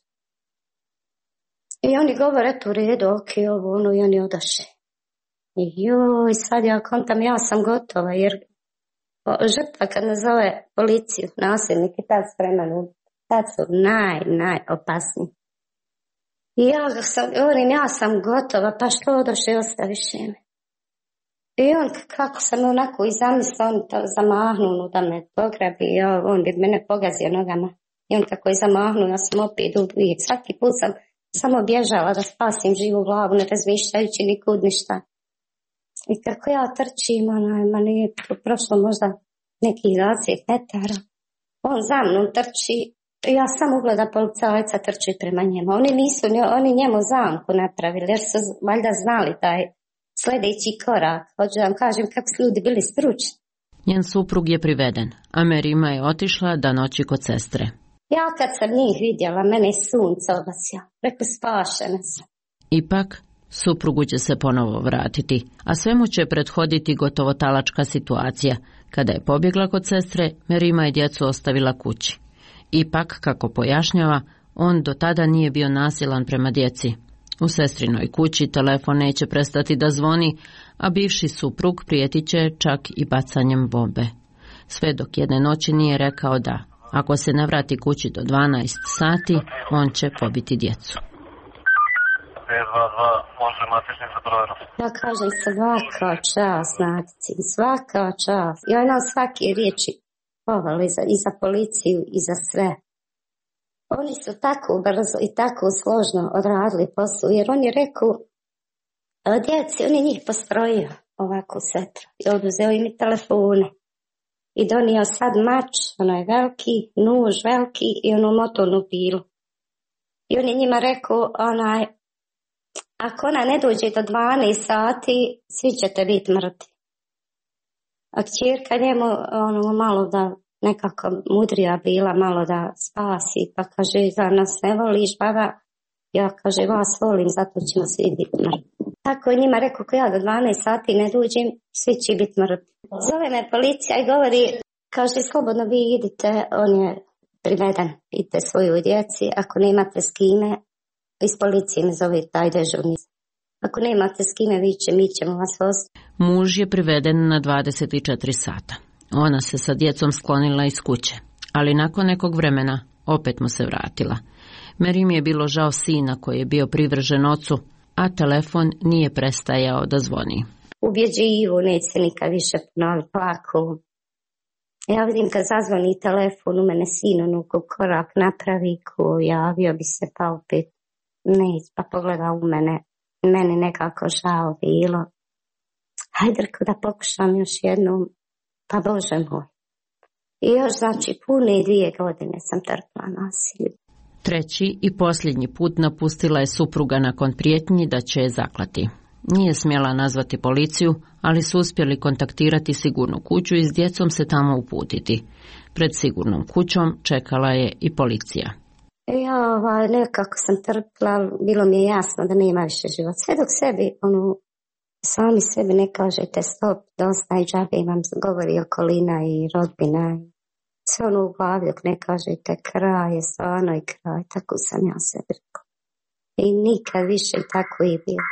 I oni govore, eto u redu, ok, ovo, ono, i oni odaše. I joj, sad ja kontam, ja sam gotova, jer žrtva kad nazove policiju, nasilnik i tad spreman ubiti, tad su naj, najopasniji. I ja sam, govorim, ja sam gotova, pa što odoše i ostaviše me. I on, kako sam onako i zamislio, on to zamahnuo da me pograbi, ja, on bi mene pogazio nogama. I on kako je zamahnuo, ja sam opet uvijek, svaki put sam samo bježala da spasim živu glavu, ne razmišljajući nikud ništa. I kako ja trčim, onaj, ma nije prošlo možda nekih dvadeset metara. On za mnom trči, ja sam ugleda policajca trči prema njemu. Oni nisu, oni njemu zamku napravili, jer su valjda znali taj sljedeći korak. Hoću da vam kažem kako su ljudi bili stručni. Njen suprug je priveden, a Merima je otišla da noći kod sestre. Ja kad sam njih vidjela, mene je sunce obasio. Rekao, spašena sam. Ipak, suprugu će se ponovo vratiti, a svemu će prethoditi gotovo talačka situacija. Kada je pobjegla kod sestre, Merima je djecu ostavila kući. Ipak, kako pojašnjava, on do tada nije bio nasilan prema djeci. U sestrinoj kući telefon neće prestati da zvoni, a bivši suprug prijetit će čak i bacanjem bombe. Sve dok jedne noći nije rekao da, ako se ne vrati kući do dvanaest sati, on će pobiti djecu. Ja kažem svaka čast, znači, svaka čast. Ja nam svake riječi povali za, i za policiju i za sve. Oni su tako brzo i tako složno odradili posao, jer on je rekao djeci, on je njih postrojio ovako setro i oduzeo im i telefone. I donio sad mač, ono je veliki, nuž veliki i onu motornu pilu. I on je njima rekao, onaj, ako ona ne dođe do dvanaest sati, svi ćete biti mrtvi. A kćerka njemu ono, malo da nekako mudrija bila, malo da spasi, pa kaže, za nas ne voliš, baba? Ja kaže, vas volim, zato ćemo svi biti mrtvi. Tako je njima rekao, ako ja do dvanaest sati ne dođem, svi će biti mrtvi. Zove me policija i govori, kaže, slobodno vi idite, on je priveden, idite svoju djeci, ako nemate s kime, iz policije me zove taj dežurni. Ako nemate s kime, vi će, mi ćemo vas ostati. Muž je priveden na dvadeset četiri sata. Ona se sa djecom sklonila iz kuće, ali nakon nekog vremena opet mu se vratila. Merim je bilo žao sina koji je bio privržen ocu, a telefon nije prestajao da zvoni. Ubjeđivo, neće se nikad više ponoviti, plako. Ja vidim kad zazvoni telefon, u mene sin ono korak napravi, ko javio bi se pa opet neće, pa pogleda u mene, mene nekako žao bilo. Hajde da pokušam još jednom, pa Bože moj. I još znači pune dvije godine sam trpila nasilje. Treći i posljednji put napustila je supruga nakon prijetnji da će je zaklati. Nije smjela nazvati policiju, ali su uspjeli kontaktirati sigurnu kuću i s djecom se tamo uputiti. Pred sigurnom kućom čekala je i policija. Ja ovaj, nekako sam trpila, bilo mi je jasno da nema više život. Sve dok sebi, ono, sami sebi ne kažete stop, dosta i džabe vam govori okolina i rodbina. Sve ono u glavi dok ne kažete kraj je stvarno i kraj, tako sam ja sebi rekao. I nikad više tako i bilo.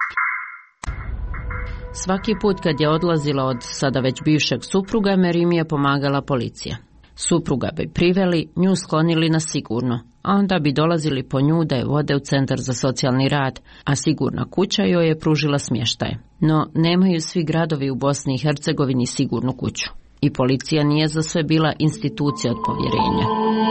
Svaki put kad je odlazila od sada već bivšeg supruga, Merim je pomagala policija. Supruga bi priveli, nju sklonili na sigurno, a onda bi dolazili po nju da je vode u centar za socijalni rad, a sigurna kuća joj je pružila smještaj. No, nemaju svi gradovi u Bosni i Hercegovini sigurnu kuću. I policija nije za sve bila institucija od povjerenja.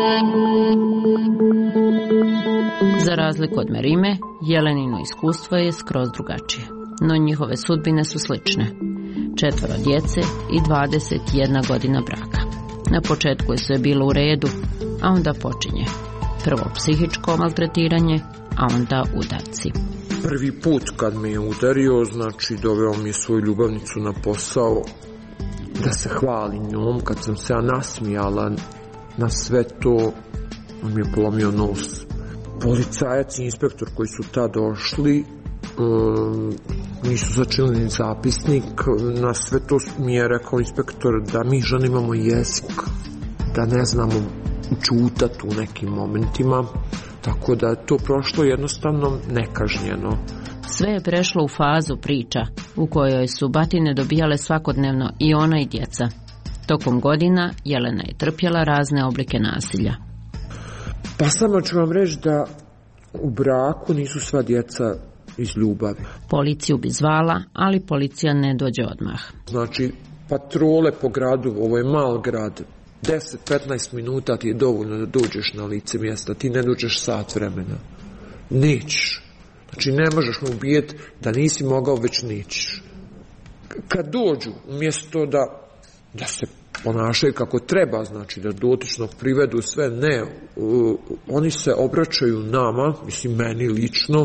Za razliku od Merime, Jelenino iskustvo je skroz drugačije. No njihove sudbine su slične. Četvoro djece i dvadeset jedna godina braka. Na početku je sve bilo u redu, a onda počinje. Prvo psihičko maltretiranje, a onda udarci. Prvi put kad me je udario, znači doveo mi je svoju ljubavnicu na posao da se hvali njom. Kad sam se ja nasmijala na sve to, on mi je polomio nos. Policajac i inspektor koji su tad došli um, nisu začinili ni zapisnik. Na sve to mi je rekao inspektor da mi žene imamo jezik, da ne znamo čutati u nekim momentima, tako da je to prošlo jednostavno nekažnjeno. Sve je prešlo u fazu priča u kojoj su batine dobijale svakodnevno i ona i djeca. Tokom godina Jelena je trpjela razne oblike nasilja. Pa samo ću vam reći da u braku nisu sva djeca iz ljubavi. Policiju bi zvala, ali policija ne dođe odmah. Znači, patrole po gradu, ovo je mal grad, deset do petnaest minuta ti je dovoljno da dođeš na lice mjesta, ti ne dođeš sat vremena. Nećeš. Znači, ne možeš mu ubijeti da nisi mogao, već nećeš. Kad dođu, umjesto da, da se ponašaju kako treba, znači da dotičnog privedu sve, ne, uh, oni se obraćaju nama, mislim meni lično,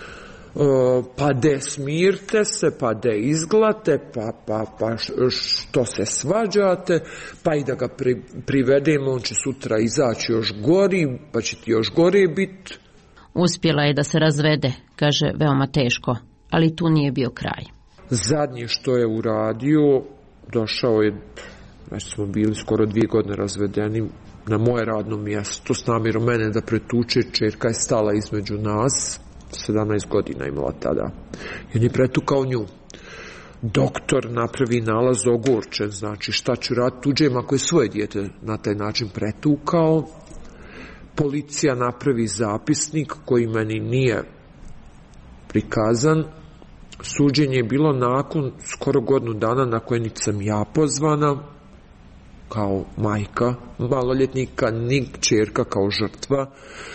uh, pa de smirte se, pa de izglate, pa, pa, pa što se svađate, pa i da ga pri, privedemo, on će sutra izaći još gori, pa će ti još gore biti. Uspjela je da se razvede, kaže, veoma teško, ali tu nije bio kraj. Zadnje što je uradio, došao je, već smo bili skoro dvije godine razvedeni, na moje radno mjesto s namjerom mene da pretuče. Čerka je stala između nas, sedamnaest godina imala tada, i on je pretukao nju. Doktor napravi nalaz ogorčen, znači šta ću raditi tuđem ako je svoje dijete na taj način pretukao. Policija napravi zapisnik koji meni nije prikazan. Suđenje je bilo nakon skoro godinu dana na koje niti sam ja pozvana kao majka maloljetnika, ni kćerka kao žrtva.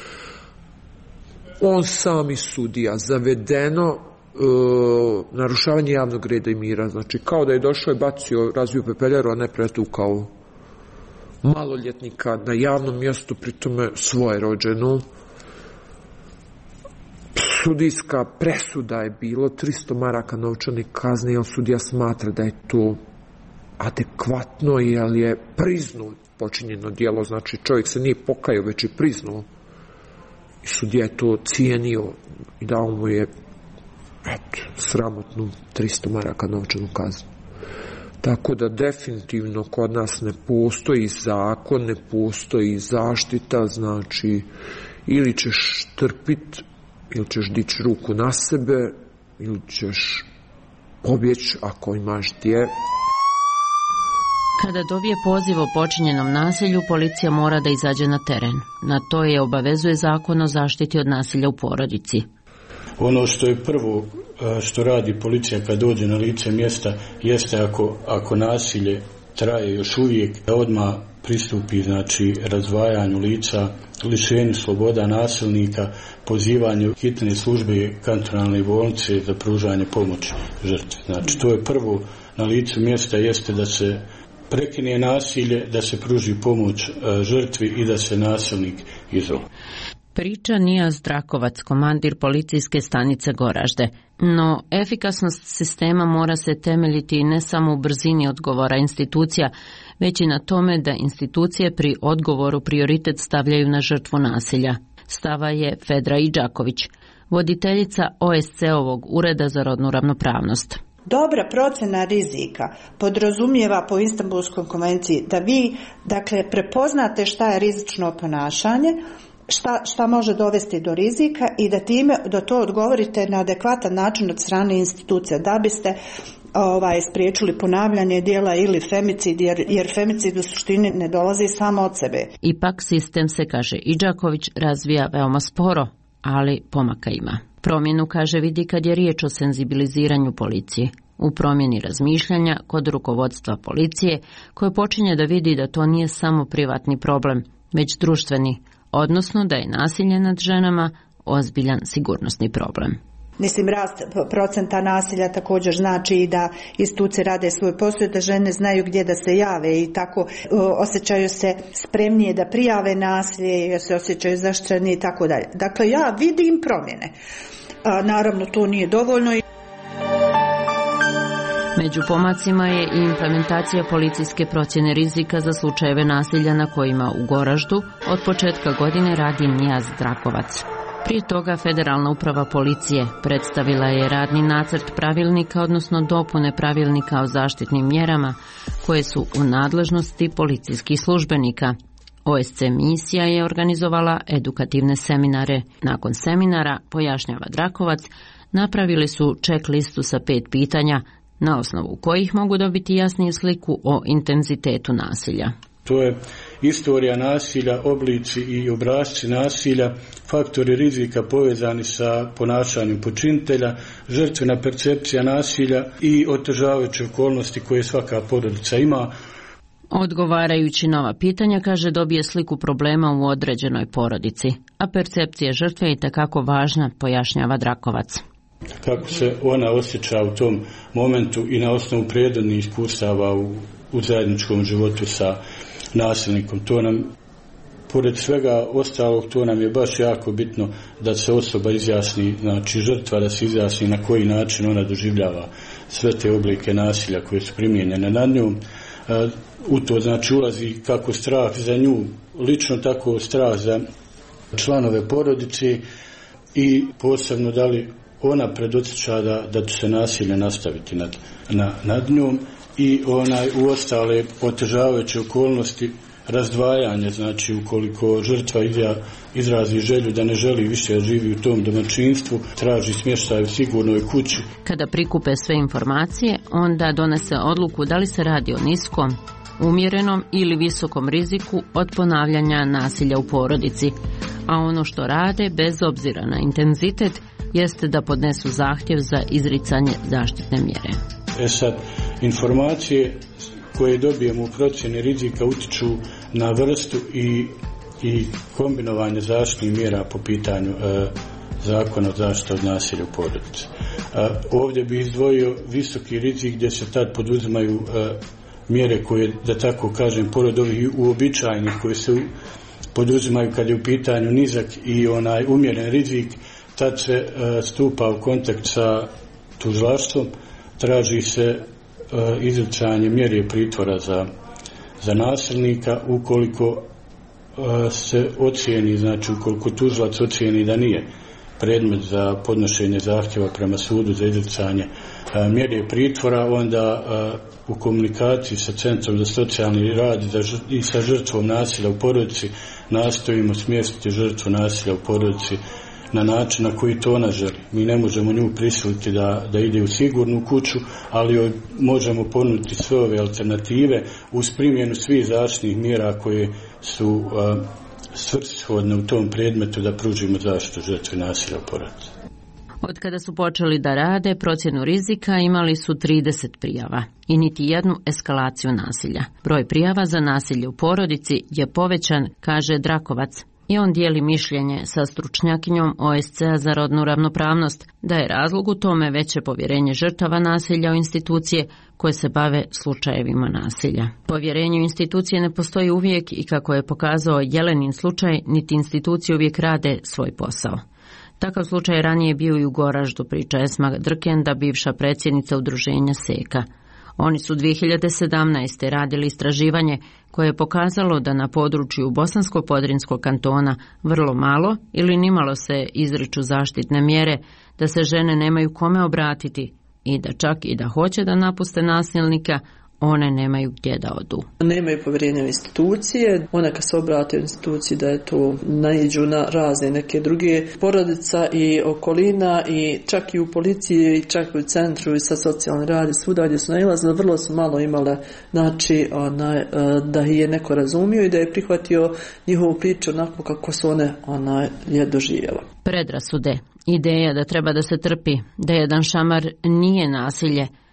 On sam i sudija, zavedeno e, narušavanje javnog reda i mira, znači kao da je došao i bacio, razvio pepeljaru, a ne pretukao maloljetnika na javnom mjestu, pritome svoje rođenu. Sudijska presuda je bilo tristo maraka novčane kazne, jer sudija smatra da je to adekvatno, jer je priznao počinjeno djelo, znači čovjek se nije pokajao, već je priznao. I sudija je to cijenio i dao mu je eto, sramotnu tristo maraka novčanu kaznu. Tako da definitivno kod nas ne postoji zakon, ne postoji zaštita, znači ili ćeš trpiti, ili ćeš dići ruku na sebe, ili ćeš pobjeći ako imaš gdje. Kada dobije poziv o počinjenom nasilju, policija mora da izađe na teren. Na to je obavezuje zakon o zaštiti od nasilja u porodici. Ono što je prvo što radi policija kad dođe na lice mjesta jeste ako, ako nasilje traje još uvijek, da odmah pristupi znači razdvajanju lica, lišenju sloboda nasilnika, pozivanju hitne službe kantonalne bolnice za pružanje pomoći žrtvi. Znači to je prvo na licu mjesta jeste da se prekine nasilje, da se pruži pomoć žrtvi i da se nasilnik izoluje. Priča Nija Zdrakovac, komandir policijske stanice Goražde. No, efikasnost sistema mora se temeljiti ne samo u brzini odgovora institucija, već i na tome da institucije pri odgovoru prioritet stavljaju na žrtvu nasilja. Stava je Fedra Idžaković, voditeljica O S C-ovog Ureda za rodnu ravnopravnost. Dobra procena rizika podrazumijeva po Istanbulskoj konvenciji da vi, dakle, prepoznate šta je rizično ponašanje, šta, šta može dovesti do rizika i da time da to odgovorite na adekvatan način od strane institucija, da biste ovaj, spriječili ponavljanje djela ili femicid, jer, jer femicid u suštini ne dolazi samo od sebe. Ipak sistem se, kaže Idžaković, razvija veoma sporo, ali pomaka ima. Promjenu, kaže, vidi kad je riječ o senzibiliziranju policije. u promjeni razmišljanja kod rukovodstva policije, koje počinje da vidi da to nije samo privatni problem, već društveni, odnosno da je nasilje nad ženama ozbiljan sigurnosni problem. Mislim, rast procenta nasilja također znači i da institucije rade svoj posao, da žene znaju gdje da se jave i tako osjećaju se spremnije da prijave nasilje, jer se osjećaju zaštićeni i tako dalje. Dakle, ja vidim promjene. A, naravno, to nije dovoljno. Među pomacima je i implementacija policijske procjene rizika za slučajeve nasilja na kojima u Goraždu od početka godine radi Nijaz Drakovac. Prije toga Federalna uprava policije predstavila je radni nacrt pravilnika, odnosno dopune pravilnika o zaštitnim mjerama koje su u nadležnosti policijskih službenika. O S C misija je organizovala edukativne seminare. Nakon seminara, pojašnjava Drakovac, napravili su check listu sa pet pitanja, na osnovu kojih mogu dobiti jasniju sliku o intenzitetu nasilja. To je istorija nasilja, oblici i obrasci nasilja, faktori rizika povezani sa ponašanjem počinitelja, žrtvena percepcija nasilja i otežavajuće okolnosti koje svaka porodica ima. Odgovarajući na ova pitanja, kaže, dobije sliku problema u određenoj porodici, a percepcija žrtve je itekako važna, pojašnjava Drakovac. Kako se ona osjeća u tom momentu i na osnovu prethodnih iskustava u, u zajedničkom životu sa nasilnikom. To nam, pored svega ostalog, to nam je baš jako bitno da se osoba izjasni, znači žrtva da se izjasni na koji način ona doživljava sve te oblike nasilja koje su primijenjene nad njom. E, u to znači ulazi kako strah za nju, lično tako strah za članove porodice i posebno da li ona predosjeća da, da će se nasilje nastaviti nad, na, nad njom i onaj u ostale otežavajuće okolnosti razdvajanja, znači ukoliko žrtva izrazi želju da ne želi više živi u tom domaćinstvu, traži smještaj u sigurnoj kući. Kada prikupe sve informacije, onda donese odluku da li se radi o niskom, umjerenom ili visokom riziku od ponavljanja nasilja u porodici, a ono što rade, bez obzira na intenzitet, jeste da podnesu zahtjev za izricanje zaštitne mjere. E sad, informacije koje dobijemo u procjeni rizika utiču na vrstu i, i kombinovanje zaštitnih mjera po pitanju e, zakona o zaštiti od nasilja u porodici. E, ovdje bi izdvojio visoki rizik gdje se tad poduzimaju e, mjere koje, da tako kažem, pored ovih uobičajenih koje se poduzimaju kad je u pitanju nizak i onaj umjeren rizik, tad se e, stupa u kontakt sa tužilaštvom, traži se e, izricanje mjere pritvora za, za nasilnika ukoliko e, se ocijeni, znači ukoliko tužilac ocijeni da nije predmet za podnošenje zahtjeva prema sudu za izricanje e, mjere pritvora, onda e, u komunikaciji sa Centrom za socijalni rad i sa žrtvom nasilja u porodici nastojimo smjestiti žrtvu nasilja u porodici na način na koji to ona želi. Mi ne možemo nju prisiliti da, da ide u sigurnu kuću, ali joj možemo ponuditi sve ove alternative uz primjenu svih zaštitnih mjera koje su uh, svrsishodne u tom predmetu da pružimo zaštitu žrtvi nasilja u porodici. Od kada su počeli da rade procjenu rizika, imali su trideset prijava i niti jednu eskalaciju nasilja. Broj prijava za nasilje u porodici je povećan, kaže Drakovac, i on dijeli mišljenje sa stručnjakinjom O S C-a za rodnu ravnopravnost da je razlog u tome veće povjerenje žrtava nasilja u institucije koje se bave slučajevima nasilja. Povjerenje u institucije ne postoji uvijek i kako je pokazao Jelenin slučaj, niti institucije uvijek rade svoj posao. Takav slučaj ranije bio i u Goraždu, priča Esma Drkenda, bivša predsjednica udruženja Seka. Oni su dvije hiljade sedamnaeste. radili istraživanje koje je pokazalo da na području Bosansko-Podrinskog kantona vrlo malo ili nimalo se izriču zaštitne mjere, da se žene nemaju kome obratiti i da čak i da hoće da napuste nasilnika, one nemaju gdje da odu. Nemaju povjerenja u institucije, ona kad se obrate u instituciji da je to naiđu na razne neke druge porodica i okolina i čak i u policiji i čak i u centru i sa socijalni rad i svuda gdje su nailazile, vrlo su malo imale, znači ona, da je neko razumio i da je prihvatio njihovu priču onako kako su one ona je doživjela. Predrasude, ideja da treba da se trpi, da jedan šamar nije nasilje,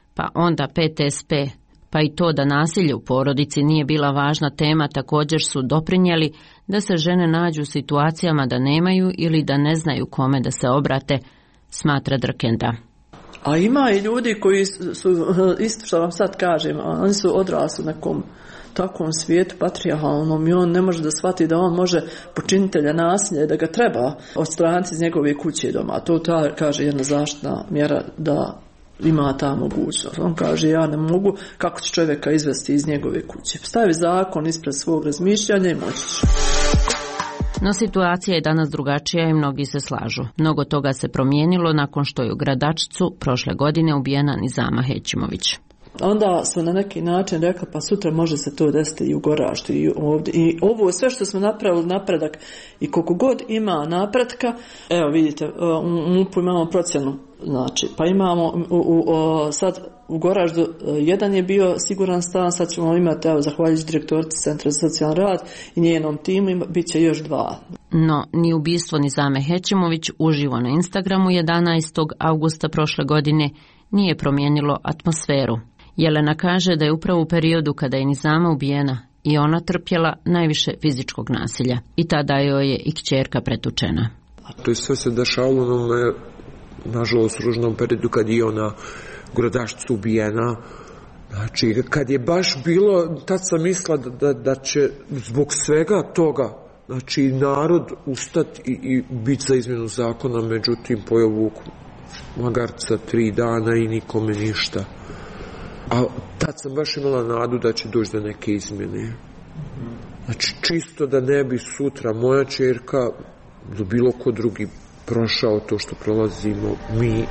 pa onda P T S P, pa i to da nasilje u porodici nije bila važna tema također su doprinijeli da se žene nađu u situacijama da nemaju ili da ne znaju kome da se obrate, smatra Drkenda. A ima i ljudi koji su, isto što vam sad kažem, oni su odrasli u nekom takvom svijetu patrijarhalnom i on ne može da shvati da on može počinitelja nasilja, da ga treba odstraniti iz njegove kuće i doma. To ta, kaže jedna zaštitna mjera da ima ta mogućnost. On kaže ja ne mogu, kako će čovjeka izvesti iz njegove kuće. Stavi zakon ispred svog razmišljanja i moći će. No situacija je danas drugačija i mnogi se slažu. Mnogo toga se promijenilo nakon što je u Gradačcu prošle godine ubijena Nizama Hećimović. Onda smo na neki način rekli pa sutra može se to desiti i u Goraždu i ovdje. I ovo sve što smo napravili napredak i koliko god ima napretka, evo vidite, u M U P-u imamo procjenu, znači, pa imamo u, u, u, sad u Goraždu jedan je bio siguran stan, sad ćemo imati, evo, zahvaljujući direktorici Centra za socijalni rad i njenom timu, bit će još dva. No, ni ubistvo Nizame Hećimović uživo na Instagramu jedanaestog avgusta prošle godine nije promijenilo atmosferu. Jelena kaže da je upravo u periodu kada je Nizama ubijena i ona trpjela najviše fizičkog nasilja i tada joj je i kćerka pretučena. To je sve se dešavalo na onome, nažalost, ružnom periodu kad je ona u Gradačcu ubijena. Znači, kad je baš bilo, tad sam mislila da, da, da će zbog svega toga, znači, narod ustati i, i biti za izmjenu zakona, međutim, pojavu magarca tri dana i nikome ništa. A tad sam baš imala nadu da će doći do neke izmjene. Znači, čisto da ne bi sutra moja čerka do bilo ko drugi prošao to što prolazimo mi.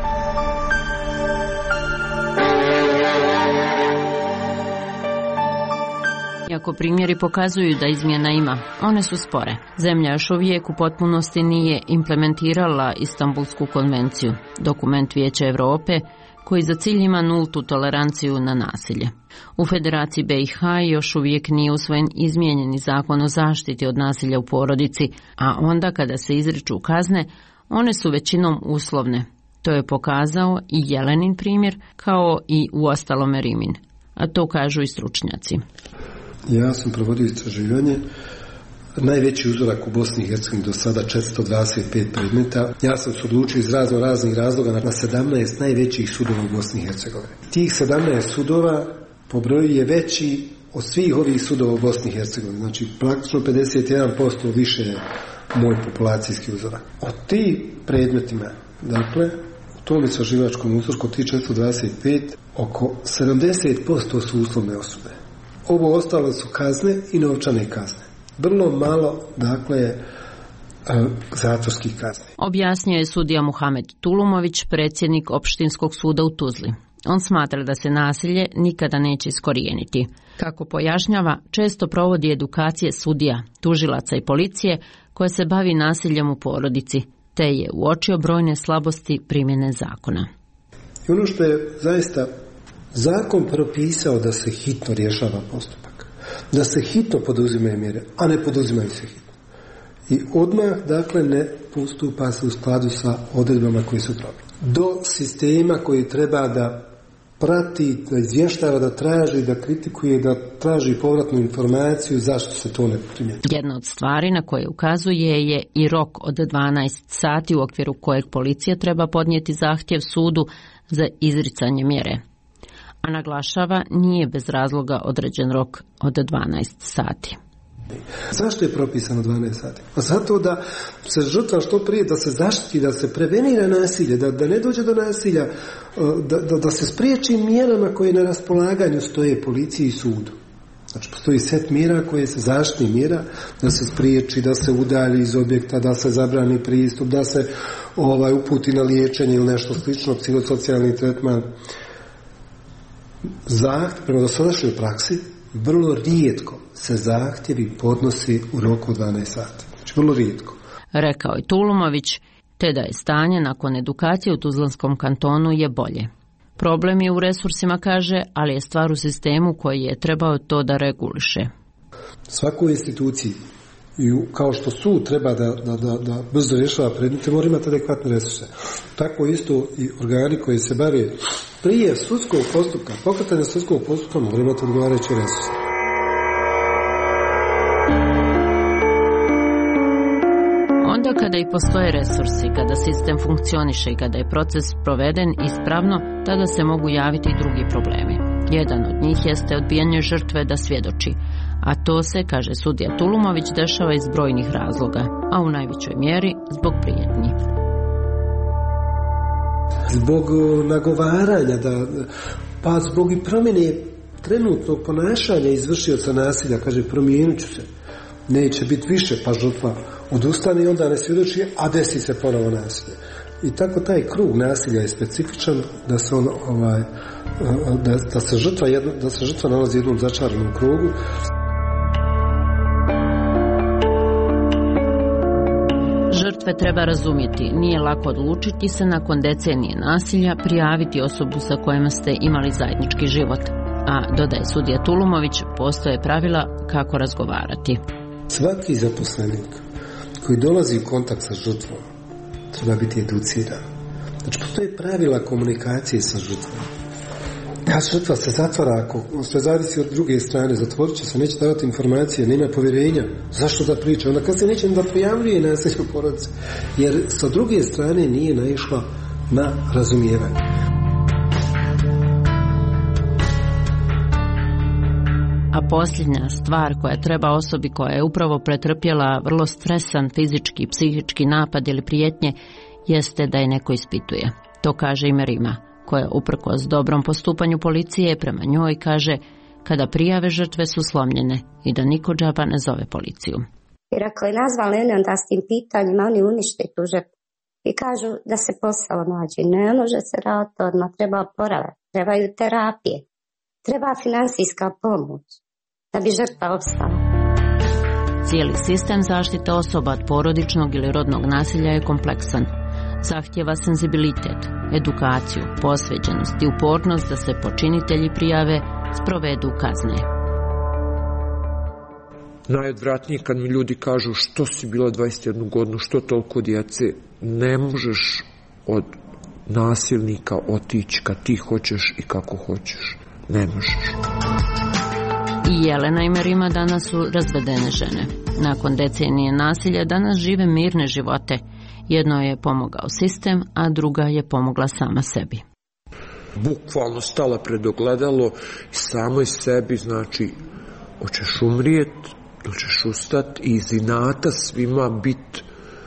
Iako primjeri pokazuju da izmjena ima, one su spore. Zemlja još uvijek u potpunosti nije implementirala Istanbulsku konvenciju, dokument Vijeća Europe koji za cilj ima nultu toleranciju na nasilje. U Federaciji B i H još uvijek nije usvojen izmijenjeni zakon o zaštiti od nasilja u porodici, a onda kada se izriču kazne, one su većinom uslovne. To je pokazao i Jelenin primjer, kao i u ostalome Rimin. A to kažu i stručnjaci. Ja sam provodio istraživanje. Najveći uzorak u Bosni i Hercegovini do sada četiristo dvadeset pet predmeta. Ja sam se odlučio iz razno raznih razloga na sedamnaest najvećih sudova u Bosni i Hercegovini. Tih sedamnaest sudova po broju je veći od svih ovih sudova u Bosni i Hercegovini. Znači praktično pedeset jedan posto više je moj populacijski uzorak. Od tih predmetima, dakle, u tom istraživačkom uzorku, tih četiristo dvadeset pet, oko sedamdeset posto su uslovne osude. Ovo ostalo su kazne i novčane kazne. Vrlo malo, dakle, zatvorskih kazni. Objasnio je sudija Muhamed Tulumović, predsjednik Opštinskog suda u Tuzli. On smatra da se nasilje nikada neće iskorijeniti. Kako pojašnjava, često provodi edukacije sudija, tužilaca i policije koja se bavi nasiljem u porodici, te je uočio brojne slabosti primjene zakona. I ono što je zaista zakon propisao da se hitno rješava postupak, da se hitno poduzimaju mjere, a ne poduzimaju se hitno. I odmah, dakle, ne postupa se u skladu sa odredbama koji su propisani. Do sistema koji treba da prati, da izvještava, da traži, da kritikuje, da traži povratnu informaciju zašto se to ne primjenjuje. Jedna od stvari na koje ukazuje je i rok od dvanaest sati u okviru kojeg policija treba podnijeti zahtjev sudu za izricanje mjere. A naglašava, nije bez razloga određen rok od dvanaest sati. Zašto je propisano dvanaest sati? Zato da se žrtva što prije, da se zaštiti, da se prevenira nasilje, da, da ne dođe do nasilja, da, da, da se spriječi mjerama koje na raspolaganju stoje policiji i sudu. Znači, postoji set mjera koje se zaštitni mjera, da se spriječi, da se udalji iz objekta, da se zabrani pristup, da se ovaj, uputi na liječenje ili nešto slično, psihosocijalni tretman. Zahtjev, prema dosadašnjoj praksi, vrlo rijetko se zahtjevi podnosi u roku dvanaest sati. Znači, vrlo rijetko. Rekao je Tulumović, te da je stanje nakon edukacije u Tuzlanskom kantonu je bolje. Problem je u resursima, kaže, ali je stvar u sistemu koji je trebao to da reguliše. Svakoj instituciji i kao što sud treba da, da, da, da brzo rješava predmete, mora imati adekvatne resurse. Tako isto i organi koji se bave prije sudskog postupka, pokretanja sudskog postupka, mora imati odgovarajuće resurse. Onda kada i postoje resursi, kada sistem funkcioniše i kada je proces proveden ispravno, tada se mogu javiti i drugi problemi. Jedan od njih jeste odbijanje žrtve da svjedoči, a to se, kaže sudija Tulumović, dešava iz brojnih razloga, a u najvećoj mjeri zbog prijetnji. Zbog nagovaranja, da, pa zbog i promjene trenutnog ponašanja izvršioca nasilja, kaže promijenit ću se, neće biti više, pa žrtva odustane i onda ne svjedoči, a desi se ponovo nasilje. I tako taj krug nasilja je specifičan da se on ovaj da, da se žrtva jedno, da se žrtva nalazi u jednom začaranom krugu. Žrtve treba razumjeti, nije lako odlučiti se nakon decenije nasilja prijaviti osobu sa kojima ste imali zajednički život. A, dodaje sudija Tulumović, postoje pravila kako razgovarati. Svaki zaposlenik koji dolazi u kontakt sa žrtvom treba biti educiran. Znači, postoje pravila komunikacije sa žrtvom. Ta žrtva se zatvara, ako sve zavisi od druge strane, zatvorit će se, neće davati informacije, nema povjerenja. Zašto da priča? Onda kad se neće da prijavljuje nasilje u porodici, jer sa druge strane nije naišla na razumijevanje. A posljednja stvar koja treba osobi koja je upravo pretrpjela vrlo stresan fizički i psihički napad ili prijetnje jeste da je neko ispituje. To kaže i Merima, koja uprkos dobrom postupanju policije prema njoj kaže kada prijave žrtve su slomljene i da niko džaba ne zove policiju. Jer ako je nazvali oni onda s tim pitanjima, oni unište tu žrtvu i kažu da se posao nađe. Ne može se raditi odmah, treba oporavak, trebaju terapije, treba finansijska pomoć da bi žrtva opstala. Cijeli sistem zaštite osoba od porodičnog ili rodnog nasilja je kompleksan. Zahtjeva senzibilitet, edukaciju, posvećenost i upornost da se počinitelji prijave, sprovedu kazne. Najodvratnije kad mi ljudi kažu što si bila dvadeset jednu godinu, što toliko djece, ne možeš od nasilnika otići kad ti hoćeš i kako hoćeš. Ne možeš. I Jelena i Merima danas su razvedene žene. Nakon decenije nasilja danas žive mirne živote. Jedno je pomogao sistem, a druga je pomogla sama sebi. Bukvalno stala pred ogledalo i samoj sebi, znači, hoćeš umrijet, hoćeš ustat i iz inata svima bit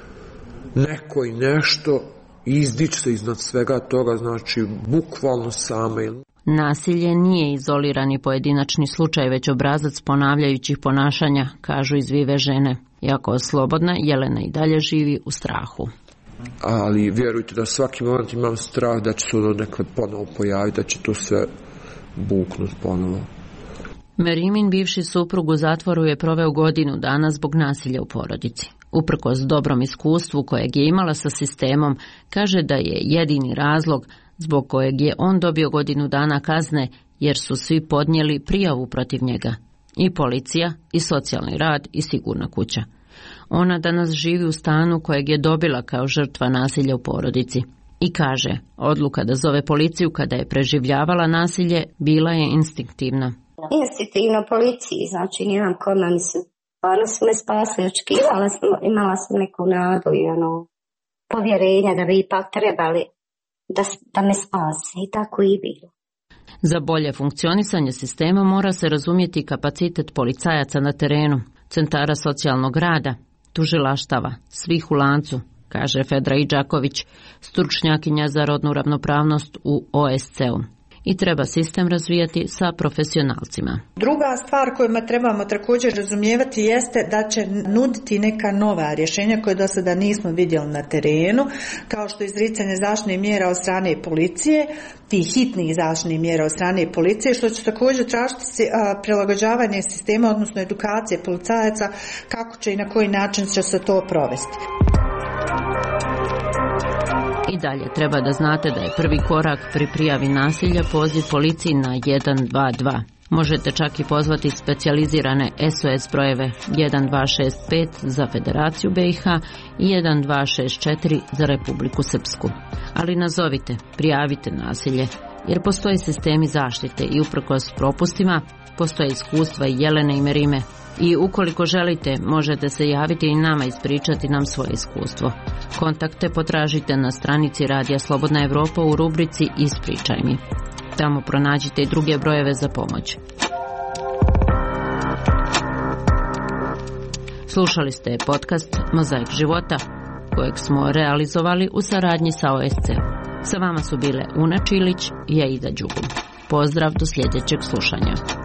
neko i nešto i izdić se iznad svega toga, znači, bukvalno sama. Nasilje nije izolirani pojedinačni slučaj, već obrazac ponavljajućih ponašanja, kažu izvive žene. Iako slobodna, Jelena i dalje živi u strahu. Ali vjerujte da svaki moment imam strah da će se ono nekle ponovo pojaviti, da će to sve buknut ponovo. Merimin bivši suprug u zatvoru je proveo godinu dana zbog nasilja u porodici. Uprkos dobrom iskustvu kojeg je imala sa sistemom, kaže da je jedini razlog zbog kojeg je on dobio godinu dana kazne, jer su svi podnijeli prijavu protiv njega. I policija, i socijalni rad, i sigurna kuća. Ona danas živi u stanu kojeg je dobila kao žrtva nasilja u porodici. I kaže, odluka da zove policiju kada je preživljavala nasilje bila je instinktivna. Instinktivno policiji, znači nijedan koma, mislim, stvarno su me spasli, očekivala sam, imala sam neku nadu i ono, povjerenja da bi ipak trebali da, da me spase i tako i bilo. Za bolje funkcionisanje sistema mora se razumjeti kapacitet policajaca na terenu, centara socijalnog rada, tužilaštava, svih u lancu, kaže Fedra Idžaković, stručnjakinja za rodnu ravnopravnost u O S C-u. I treba sistem razvijati sa profesionalcima. Druga stvar koju trebamo također razumijevati jeste da će nuditi neka nova rješenja koje do sada nismo vidjeli na terenu, kao što je izricanje zaštitnih mjera od strane policije, tih hitnih zaštitnih mjera od strane policije, što će također tražiti prilagođavanje sistema, odnosno edukacije policajaca, kako će i na koji način će se to provesti. I dalje treba da znate da je prvi korak pri prijavi nasilja poziv policiji na jedan dva dva. Možete čak i pozvati specijalizirane S O S brojeve jedan dva šest pet za Federaciju B i H i jedan dva šest četiri za Republiku Srpsku. Ali nazovite, prijavite nasilje, jer postoje sistemi zaštite i uprkos propustima postoje iskustva i Jelene i Merime. I ukoliko želite, možete se javiti i nama ispričati nam svoje iskustvo. Kontakte potražite na stranici Radija Slobodna Evropa u rubrici Ispričaj mi. Tamo pronađite i druge brojeve za pomoć. Slušali ste podcast Mozaik života, kojeg smo realizovali u saradnji sa O S C. Sa vama su bile Una Čilić i Aida Đugum. Pozdrav do sljedećeg slušanja.